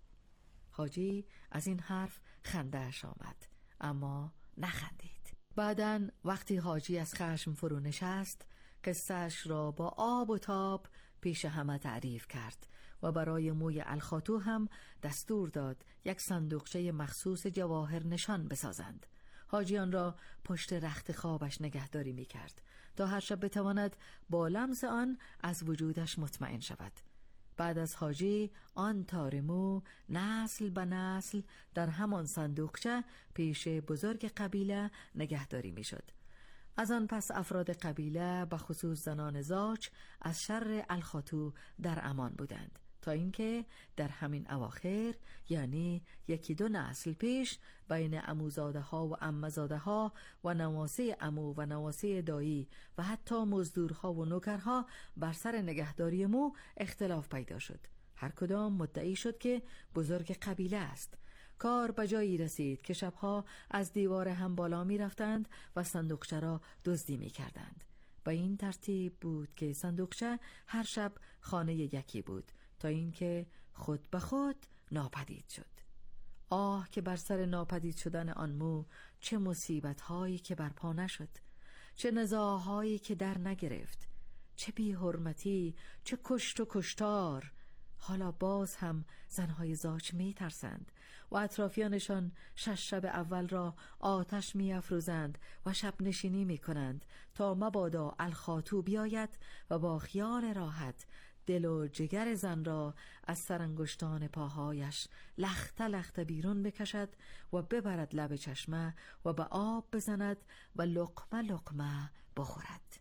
حاجی از این حرف خنده‌اش آمد، اما نخندید. بعداً وقتی حاجی از خشم فرو نشست، قصه‌اش را با آب و تاب پیش همه تعریف کرد و برای موی الخاتو هم دستور داد یک صندوقچه مخصوص جواهر نشان بسازند. حاجیان را پشت رخت خوابش نگهداری می کرد تا هر شب بتواند با لمس آن از وجودش مطمئن شود. بعد از حاجی آن تارمو نسل به نسل در همان صندوقچه پیش بزرگ قبیله نگهداری می شد. از آن پس افراد قبیله به خصوص زنان زاچ از شر الخاتو در امان بودند، تا اینکه در همین اواخر، یعنی یکی دو نسل پیش، بین عموزاده ها و عمزاده ها و نواسه عمو و نواسه دایی و حتی مزدورها و نوکرها بر سر نگهداری مو اختلاف پیدا شد. هر کدام مدعی شد که بزرگ قبیله است. کار به جایی رسید که شبها از دیوار هم بالا می رفتند و صندوقچه را دزدی می کردند. به این ترتیب بود که صندوقچه هر شب خانه یکی بود، تا اینکه خود به خود ناپدید شد. آه که بر سر ناپدید شدن آن مو چه مصیبت هایی که برپا نشد، چه نزاعهایی که در نگرفت، چه بی حرمتی، چه کشت و کشتار. حالا باز هم زنهای زاچ می ترسند و اطرافیانشان شش شب اول را آتش می افروزند و شب نشینی می کنند تا مبادا الخاتو بیاید و با خیال راحت دل و جگر زن را از سرانگشتان پاهایش لخته لخته بیرون بکشد و ببرد لب چشمه و به آب بزند و لقمه لقمه بخورد.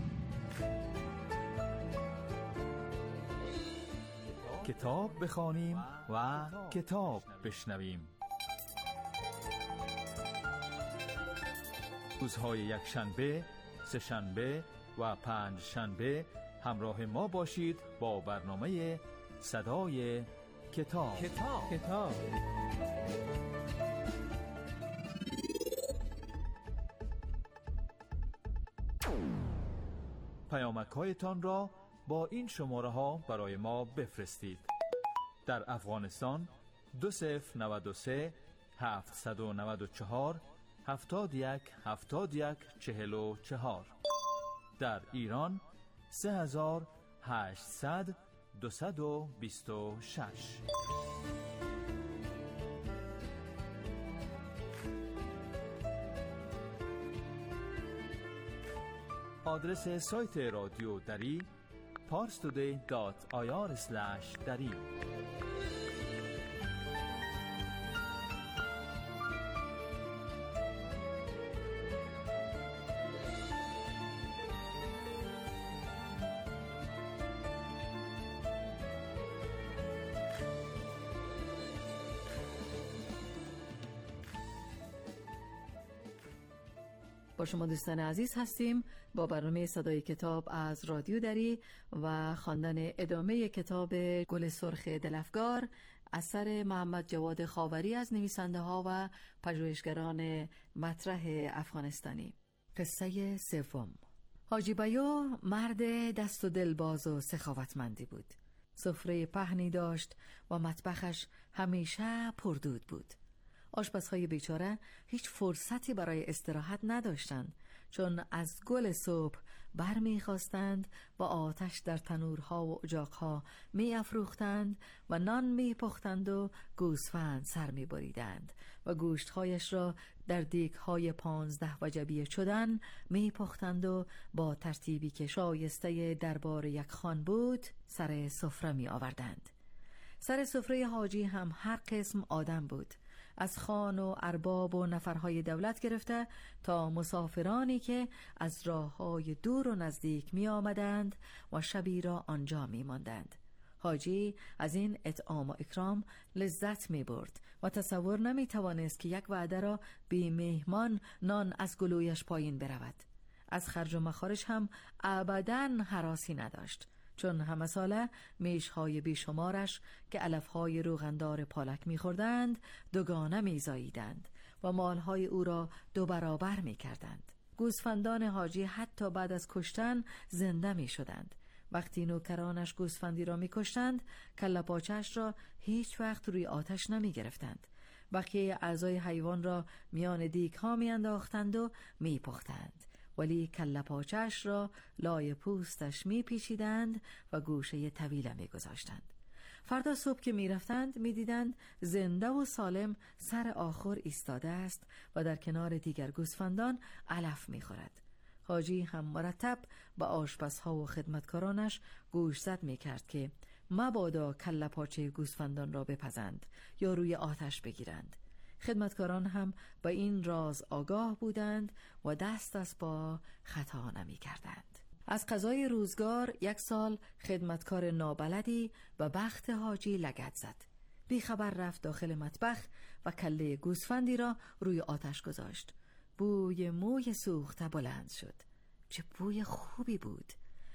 کتاب بخوانیم و کتاب بشنویم. روزهای یک شنبه، سه شنبه و پنج شنبه همراه ما باشید با برنامه صدای کتاب. کتاب کتاب پیامک‌هایتان را با این شماره ها برای ما بفرستید. در افغانستان دو صفر نود و سه هفتصد و نود و چهار هفتاد و یک هفتاد و یک چهل و چهار. در ایران سه هزار هشتصد دویست و بیست و شش. آدرس سایت رادیو دری پارستودی دات آی آر اسلش دری. با شما دوستان عزیز هستیم با برنامه صدای کتاب از رادیو دری و خواندن ادامه کتاب گل سرخ دلفگار اثر محمد جواد خاوری از نویسنده ها و پژوهشگران مطرح افغانستانی. قصه سوم. حاجی بیو مرد دست و دلباز و سخاوتمندی بود. سفره پهنی داشت و مطبخش همیشه پردود بود. آشپزهای بیچاره هیچ فرصتی برای استراحت نداشتند، چون از گل صبح برمی خواستند و آتش در تنورها و اجاقها می افروختند و نان می پختند و گوسفند سر می بریدند و گوشتهایش را در دیگهای پانزده وجبیه شدن می پختند و با ترتیبی که شایسته دربار یک خان بود سر سفره می آوردند. سر سفره حاجی هم هر قسم آدم بود، از خان و ارباب و نفرهای دولت گرفته تا مسافرانی که از راههای دور و نزدیک می آمدند و شبی را آنجا می ماندند. حاجی از این اطعام و اکرام لذت می برد و تصور نمی توانست که یک وعده را بی مهمان نان از گلویش پایین برود. از خرج و مخارج هم ابداً هراسی نداشت، چون همه ساله میشهای بیشمارش که علفهای روغندار پالک میخوردند دوگانه میزاییدند و مالهای او را دو برابر میکردند. گوسفندان حاجی حتی بعد از کشتن زنده میشدند. وقتی نوکرانش گوسفندی را میکشتند کله پاچه‌اش را هیچ وقت روی آتش نمی گرفتند. بقیه اعضای حیوان را میان دیگ ها می انداختند و می پختند، ولی کله پاچه‌اش را لای پوستش می پیچیدند و گوشه طویله می گذاشتند. فردا صبح که می رفتند می دیدند زنده و سالم سر آخر ایستاده است و در کنار دیگر گوسفندان علف می خورد. حاجی هم مرتب به آشپزها و خدمتکارانش گوشزد می کرد که مبادا کله پاچه گوسفندان را بپزند یا روی آتش بگیرند. خدمتکاران هم به این راز آگاه بودند و دست از پا خطا نمی کردند. از قضای روزگار یک سال خدمتکار نابلدی به بخت حاجی لگد زد. بی خبر رفت داخل مطبخ و کله گوسفندی را روی آتش گذاشت. بوی موی سوخته بلند شد. چه بوی خوبی بود،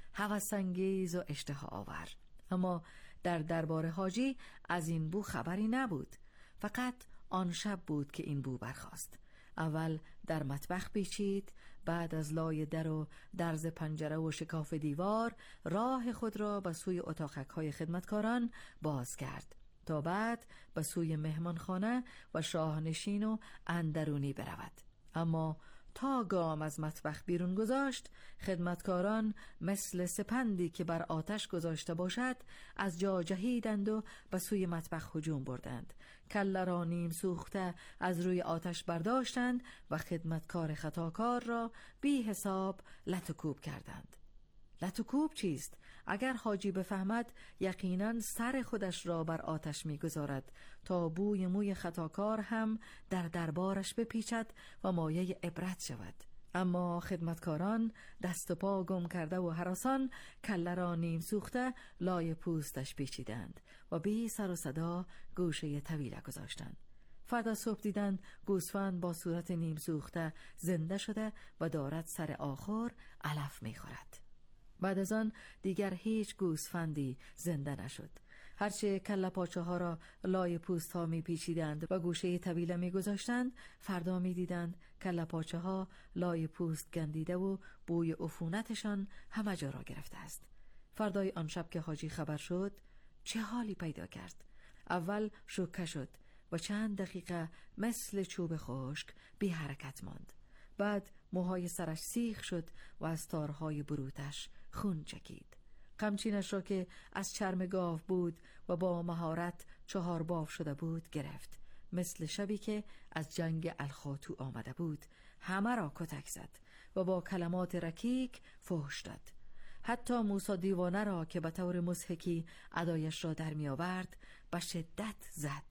هوس‌انگیز و اشتها آور. اما در دربار حاجی از این بو خبری نبود. فقط آن شب بود که این بو برخاست. اول در مطبخ پیچید، بعد از لای در و درز پنجره و شکاف دیوار راه خود را به سوی اتاقک‌های خدمتکاران باز کرد تا بعد به سوی مهمانخانه و شاهنشین و اندرونی برود. اما تا گام از مطبخ بیرون گذاشت، خدمتکاران مثل سپندی که بر آتش گذاشته باشد از جا جهیدند و به سوی مطبخ هجوم بردند. کله را نیم سوخته از روی آتش برداشتند و خدمتکار خطاکار را بی حساب لت و کوب کردند. لت و کوب چیست؟ اگر حاجی بفهمد یقیناً سر خودش را بر آتش می‌گذارد تا بوی موی خطاکار هم در دربارش بپیچد و مایه عبرت شود. اما خدمتکاران دست و پا گم کرده و هراسان کله را نیم سوخته لای پوستش پیچیدند و بی سر و صدا گوشه طویله گذاشتند. فردا صبح دیدند گوسفند با صورت نیم سوخته زنده شده و دارد سر آخر علف می‌خورد. بعد از آن دیگر هیچ گوسفندی زنده نشد. هرچه کله پاچه ها را لای پوست ها می پیچیدند و گوشه طویله می گذاشتند، فردا می دیدند کله پاچه ها لای پوست گندیده و بوی عفونتشان همه جا را گرفته است. فردای آن شب که حاجی خبر شد، چه حالی پیدا کرد. اول شوکه شد و چند دقیقه مثل چوب خشک بی حرکت ماند. بعد موهای سرش سیخ شد و از تارهای بروتش خون چکید. قمچینش را که از چرم گاو بود و با مهارت چهار باف شده بود گرفت. مثل شبی که از جنگ الخاتو آمده بود همه را کتک زد و با کلمات رکیک فحش داد. حتی موسی دیوانه را که به طور مضحکی ادایش را در می آورد به شدت زد.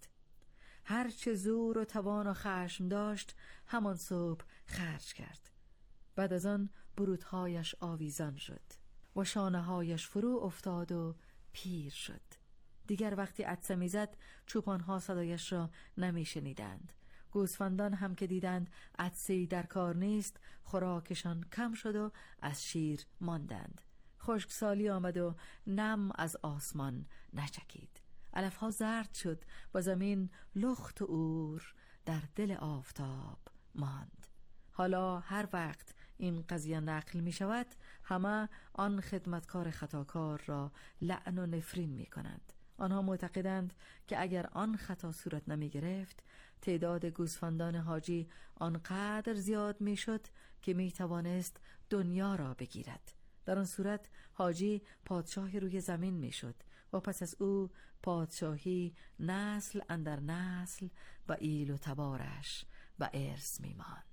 هر چه زور و توان و خشم داشت همان صبح خرج کرد. بعد از آن بروتهایش آویزان شد و شانه‌هایش فرو افتاد و پیر شد. دیگر وقتی عطسه می‌زد چوپان‌ها صدایش را نمی‌شنیدند. گوسفندان هم که دیدند عطسه‌ای در کار نیست، خوراکشان کم شد و از شیر ماندند. خشکسالی آمد و نم از آسمان نچکید. علف‌ها زرد شد و زمین لخت و اور در دل آفتاب ماند. حالا هر وقت این قضیه نقل می شود همه آن خدمتکار خطاکار را لعن و نفرین می کنند. آنها معتقدند که اگر آن خطا صورت نمی گرفت تعداد گوسفندان حاجی آنقدر زیاد می شد که می توانست دنیا را بگیرد. در آن صورت حاجی پادشاه روی زمین می شد و پس از او پادشاهی نسل اندر نسل و ایل و تبارش و ارث می ماند.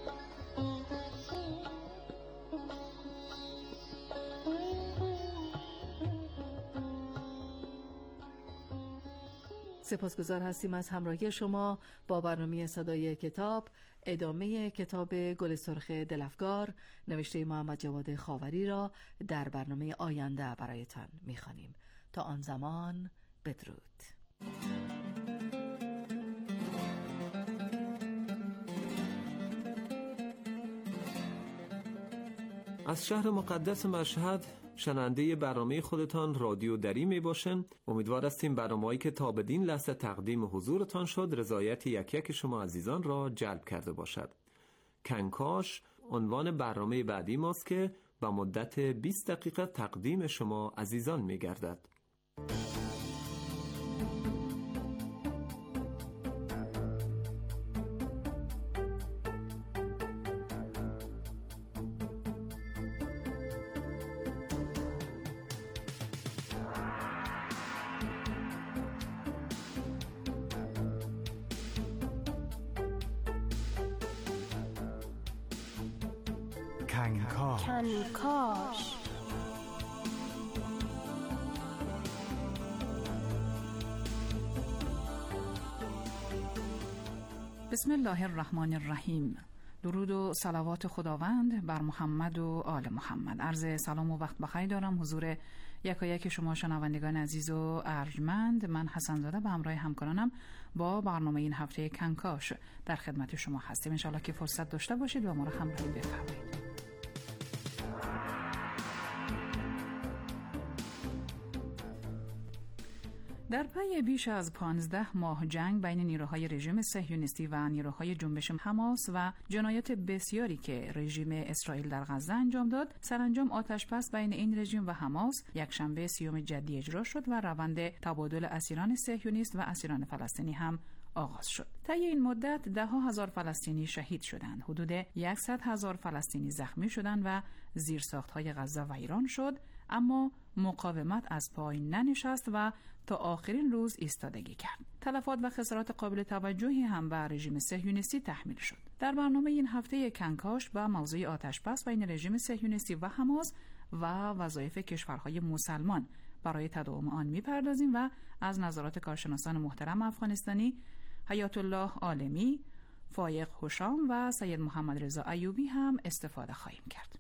سپاسگزار هستیم از همراهی شما با برنامه صدای کتاب. ادامه کتاب گل سرخ دلفگار نوشته محمد جواد خاوری را در برنامه آینده برایتان می‌خوانیم. تا آن زمان بدرود. از شهر مقدس مشهد شنونده برنامه خودتان رادیو دری می باشن. امیدوار هستیم برنامه‌ای که تا بدین لحظه تقدیم حضورتان شد رضایت یک یک شما عزیزان را جلب کرده باشد. کنکاش عنوان برنامه بعدی ماست که با مدت بیست دقیقه تقدیم شما عزیزان می گردد. کنکاش کنکاش بسم الله الرحمن الرحیم. درود و صلوات خداوند بر محمد و آل محمد. عرض سلام و وقت بخیر دارم حضور یکایک شما شنوندگان عزیز و ارجمند. من حسن زاده به همراه همکارانم با برنامه این هفته کنکاش در خدمت شما هستیم. انشالله که فرصت داشته باشید و ما را همراهی بفرمایید. در پی بیش از پانزده ماه جنگ بین نیروهای رژیم صهیونیستی و نیروهای جنبش حماس و جنایات بسیاری که رژیم اسرائیل در غزه انجام داد، سرانجام آتش‌بس بین این رژیم و حماس یکشنبه سیوم جدی اجرا شد و روند تبادل اسیران صهیونیست و اسیران فلسطینی هم آغاز شد. طی این مدت ده ها هزار فلسطینی شهید شدند، حدود صد هزار فلسطینی زخمی شدند و زیرساخت‌های غزه ویران شد، اما مقاومت از پای ننشست و تا آخرین روز ایستادگی کرد. تلفات و خسارات قابل توجهی هم به رژیم صهیونیستی تحمیل شد. در برنامه این هفته کنکاش با موضوع آتش‌بس بین رژیم صهیونیستی و حماس و وظایف کشورهای مسلمان برای تداوم آن می‌پردازیم و از نظرات کارشناسان محترم افغانستانی حیات الله عالمی، فایق هشام و سید محمد رضا ایوبی هم استفاده خواهیم کرد.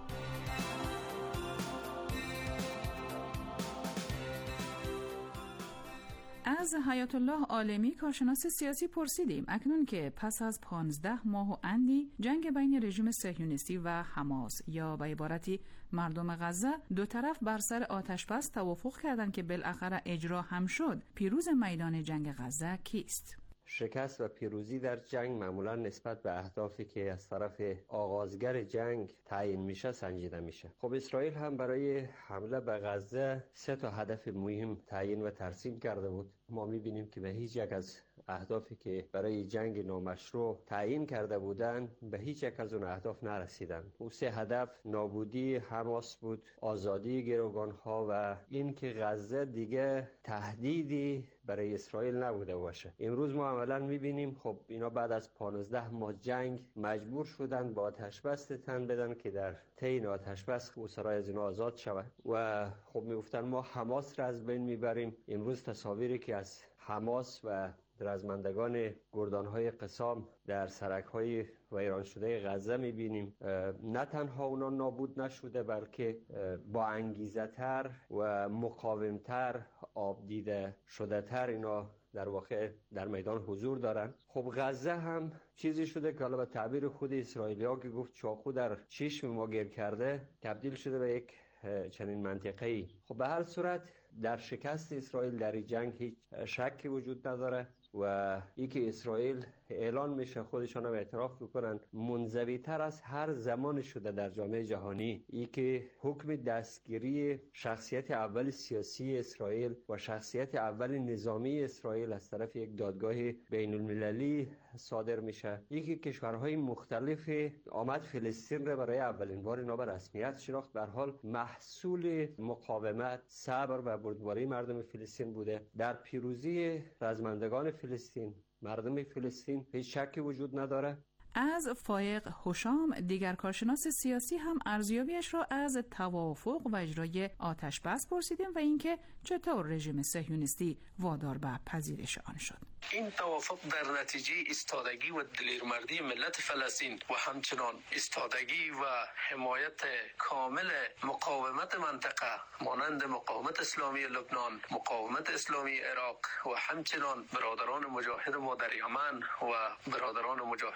از حیات الله عالمی کارشناس سیاسی پرسیدیم اکنون که پس از پانزده ماه و اندی جنگ بین رژیم صهیونیستی و حماس یا به عبارتی مردم غزه دو طرف بر سر آتش‌بس توافق کردند که بالاخره اجرا هم شد، پیروز میدان جنگ غزه کیست؟ شکست و پیروزی در جنگ معمولا نسبت به اهدافی که از طرف آغازگر جنگ تعیین میشه سنجیده میشه. خب اسرائیل هم برای حمله به غزه سه تا هدف مهم تعیین و ترسیم کرده بود. ما میبینیم که به هیچ یک از اهدافی که برای جنگ نامشروع تعیین کرده بودند به هیچ یک از اون اهداف نرسیدند. اون سه هدف نابودی حماس بود، آزادی گروگانها و این که غزه دیگه تهدیدی برای اسرائیل نبوده باشه. امروز ما عملا میبینیم خب اینا بعد از پانزده ماه جنگ مجبور شدن با آتش‌بس تن بدن که در طی آتش‌بس اسرای از اینا آزاد شود و خب میگفتن ما حماس را از بین میبریم. امروز تصاویری که از حماس و رزمندگان گردانهای قسام در سرک‌های ویران شده غزه می‌بینیم، نه تنها اونا نابود نشده بلکه با انگیزه تر و مقاومتر، آب دیده شده تر اینا در واقع در میدان حضور دارن. خب غزه هم چیزی شده که حالا به تعبیر خود اسرائیلی‌ها که گفت چاقو در چشم ما گیر کرده، تبدیل شده به یک چنین منطقه‌ای. خب به هر صورت در شکست اسرائیل در این جنگ هیچ شکی وجود نداره و ای که اسرائیل اعلان میشه خودشان هم اعتراف میکنن منزوی تر از هر زمان شده در جامعه جهانی، ای که حکم دستگیری شخصیت اول سیاسی اسرائیل و شخصیت اول نظامی اسرائیل از طرف یک دادگاه بین المللی صادر میشه، ای که کشورهای مختلف آمد فلسطین را برای اولین بار اینا به رسمیت شناخت. به هر حال محصول مقاومت، صبر و بردباری مردم فلسطین بوده. در پیروزی رزمندگان فلسطین، مردم فلسطین، هیچ شکی وجود نداره. از فایق هشام دیگر کارشناس سیاسی هم ارزیابیش را از توافق و اجرای آتش‌بس پرسیدیم و اینکه چطور رژیم صهیونیستی وادار به پذیرش آن شد. این توافق در نتیجه ایستادگی و دلیرمردی ملت فلسطین و همچنان ایستادگی و حمایت کامل مقاومت منطقه مانند مقاومت اسلامی لبنان، مقاومت اسلامی عراق و همچنان برادران مجاهد ما در یمن و برادران مجاهد ما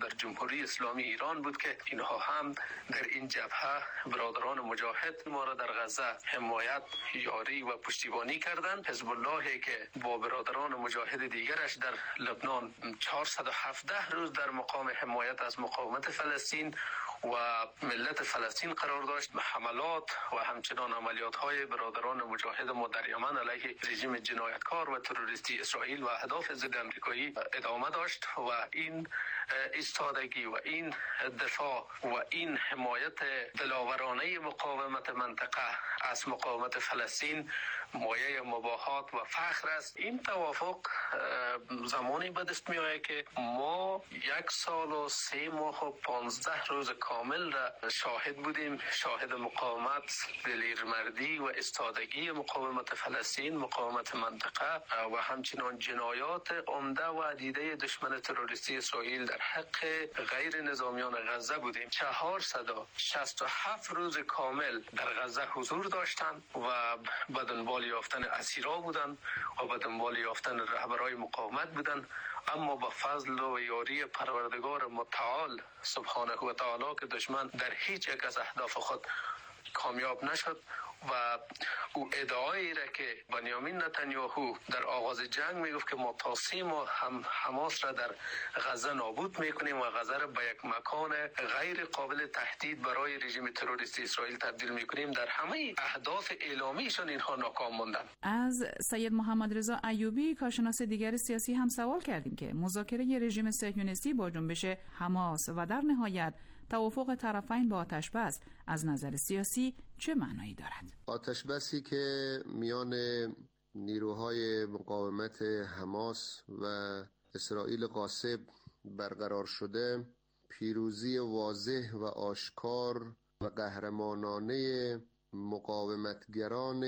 در جمهوری اسلامی ایران بود که اینها هم در این جبهه برادران مجاهد ما را در غزه حمایت، یاری و پشتیبانی کردند. حزب الله که با برادران مجاهد دیگرش در لبنان چهارصد و هفده روز در مقام حمایت از مقاومت فلسطین و ملت فلسطین قرار داشت، حملات و همچنان عملیات های برادران مجاهد ما در یمن علیه رژیم جنایتکار و تروریستی اسرائیل و اهداف ضد آمریکایی ادامه داشت و این ایستادگی و این دفاع و این حمایت دلاورانه مقاومت منطقه از مقاومت فلسطین مایه مباهات و فخر است. این توافق زمانی به دست می آید که ما یک سال و سه ماه و پانزده روز کامل را شاهد بودیم، شاهد مقاومت، دلیرمردی و استادگی مقاومت فلسطین، مقاومت منطقه و همچنان جنایات عمده و عدیده دشمن تروریستی اسرائیل در حق غیر نظامیان غزه بودیم. چهارصد و شصت و هفت روز کامل در غزه حضور داشتند و به دنبال یافتن اسیرا بودند و به دنبال یافتن رهبرای مقاومت بودند، اما با فضل و یاری پروردگار متعال سبحانه و تعالی که دشمن در هیچ یک از اهداف خود کامیاب نشد و او ادعایی را که بنیامین نتانیاهو در آغاز جنگ میگفت که ما تا سه ماه هم حماس را در غزه نابود میکنیم و غزه را به یک مکان غیر قابل تهدید برای رژیم تروریستی اسرائیل تبدیل میکنیم، در همه اهداف اعلامیشان اینها ناکام ماندند. از سید محمد رضا ایوبی کارشناس دیگر سیاسی هم سوال کردیم که مذاکره رژیم صهیونیستی با جنبش حماس و در نهایت توافق طرفین با آتشبس از نظر سیاسی چه معنایی دارد؟ آتشبسی که میان نیروهای مقاومت حماس و اسرائیل غاصب برقرار شده، پیروزی واضح و آشکار و قهرمانانه مقاومتگران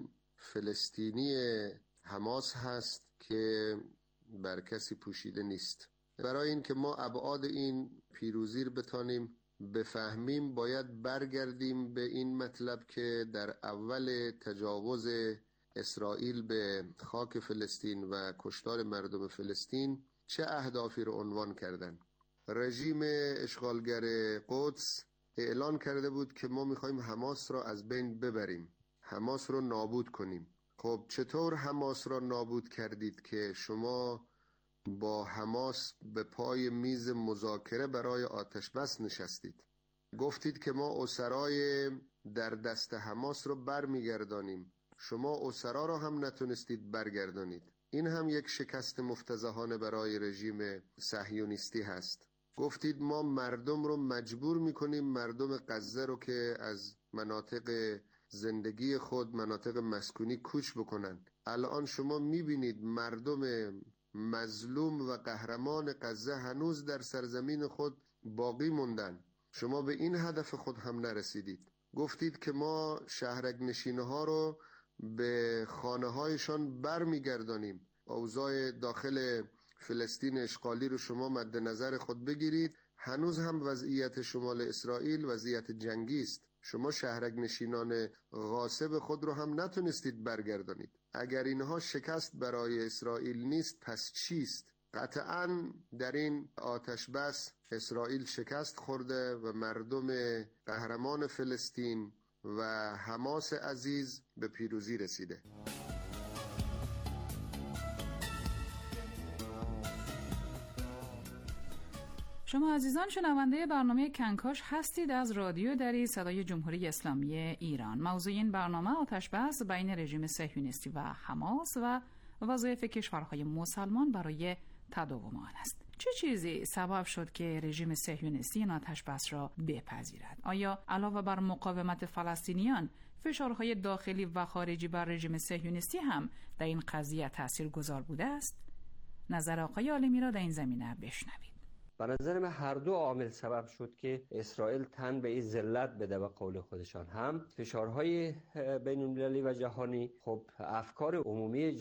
فلسطینی حماس هست که بر کسی پوشیده نیست. برای اینکه ما ابعاد این پیروزی رو بتانیم بفهمیم، باید برگردیم به این مطلب که در اول تجاوز اسرائیل به خاک فلسطین و کشتار مردم فلسطین چه اهدافی رو عنوان کردن. رژیم اشغالگر قدس اعلان کرده بود که ما میخوایم حماس را از بین ببریم، حماس رو نابود کنیم. خب چطور حماس را نابود کردید که شما با حماس به پای میز مذاکره برای آتشبس نشستید؟ گفتید که ما اسرای در دست حماس رو برمیگردانیم، شما اسرا رو هم نتونستید برگردانید. این هم یک شکست مفتضحانه برای رژیم صهیونیستی هست. گفتید ما مردم رو مجبور میکنیم، مردم غزه رو که از مناطق زندگی خود، مناطق مسکونی کوچ بکنن. الان شما میبینید مردم مظلوم و قهرمان غزه هنوز در سرزمین خود باقی موندن. شما به این هدف خود هم نرسیدید. گفتید که ما شهرک نشینه ها رو به خانه هایشان بر میگردانیم. اوضاع داخل فلسطین اشغالی رو شما مد نظر خود بگیرید. هنوز هم وضعیت شمال اسرائیل وضعیت جنگی است. شما شهرک نشینان غاصب خود رو هم نتونستید برگردانید. اگر اینها شکست برای اسرائیل نیست پس چیست؟ قطعاً در این آتش بس اسرائیل شکست خورده و مردم قهرمان فلسطین و حماس عزیز به پیروزی رسیده. شما عزیزان شنونده برنامه کنکاش هستید از رادیو دری صدای جمهوری اسلامی ایران. موضوع این برنامه آتش بس بین رژیم صهیونیستی و حماس و وظایف کشورهای مسلمان برای تداوم آن است. چه چیزی سبب شد که رژیم صهیونیستی این آتش بس را بپذیرد؟ آیا علاوه بر مقاومت فلسطینیان فشارهای داخلی و خارجی بر رژیم صهیونیستی هم در این قضیه تاثیرگذار بوده است؟ نظر آقای عالمی را در این زمینه بشنوید. به نظر من هر دو عامل سبب شد که اسرائیل تن به این ذلت بده به قول خودشان. هم فشارهای بین المللی و جهانی، خب افکار عمومی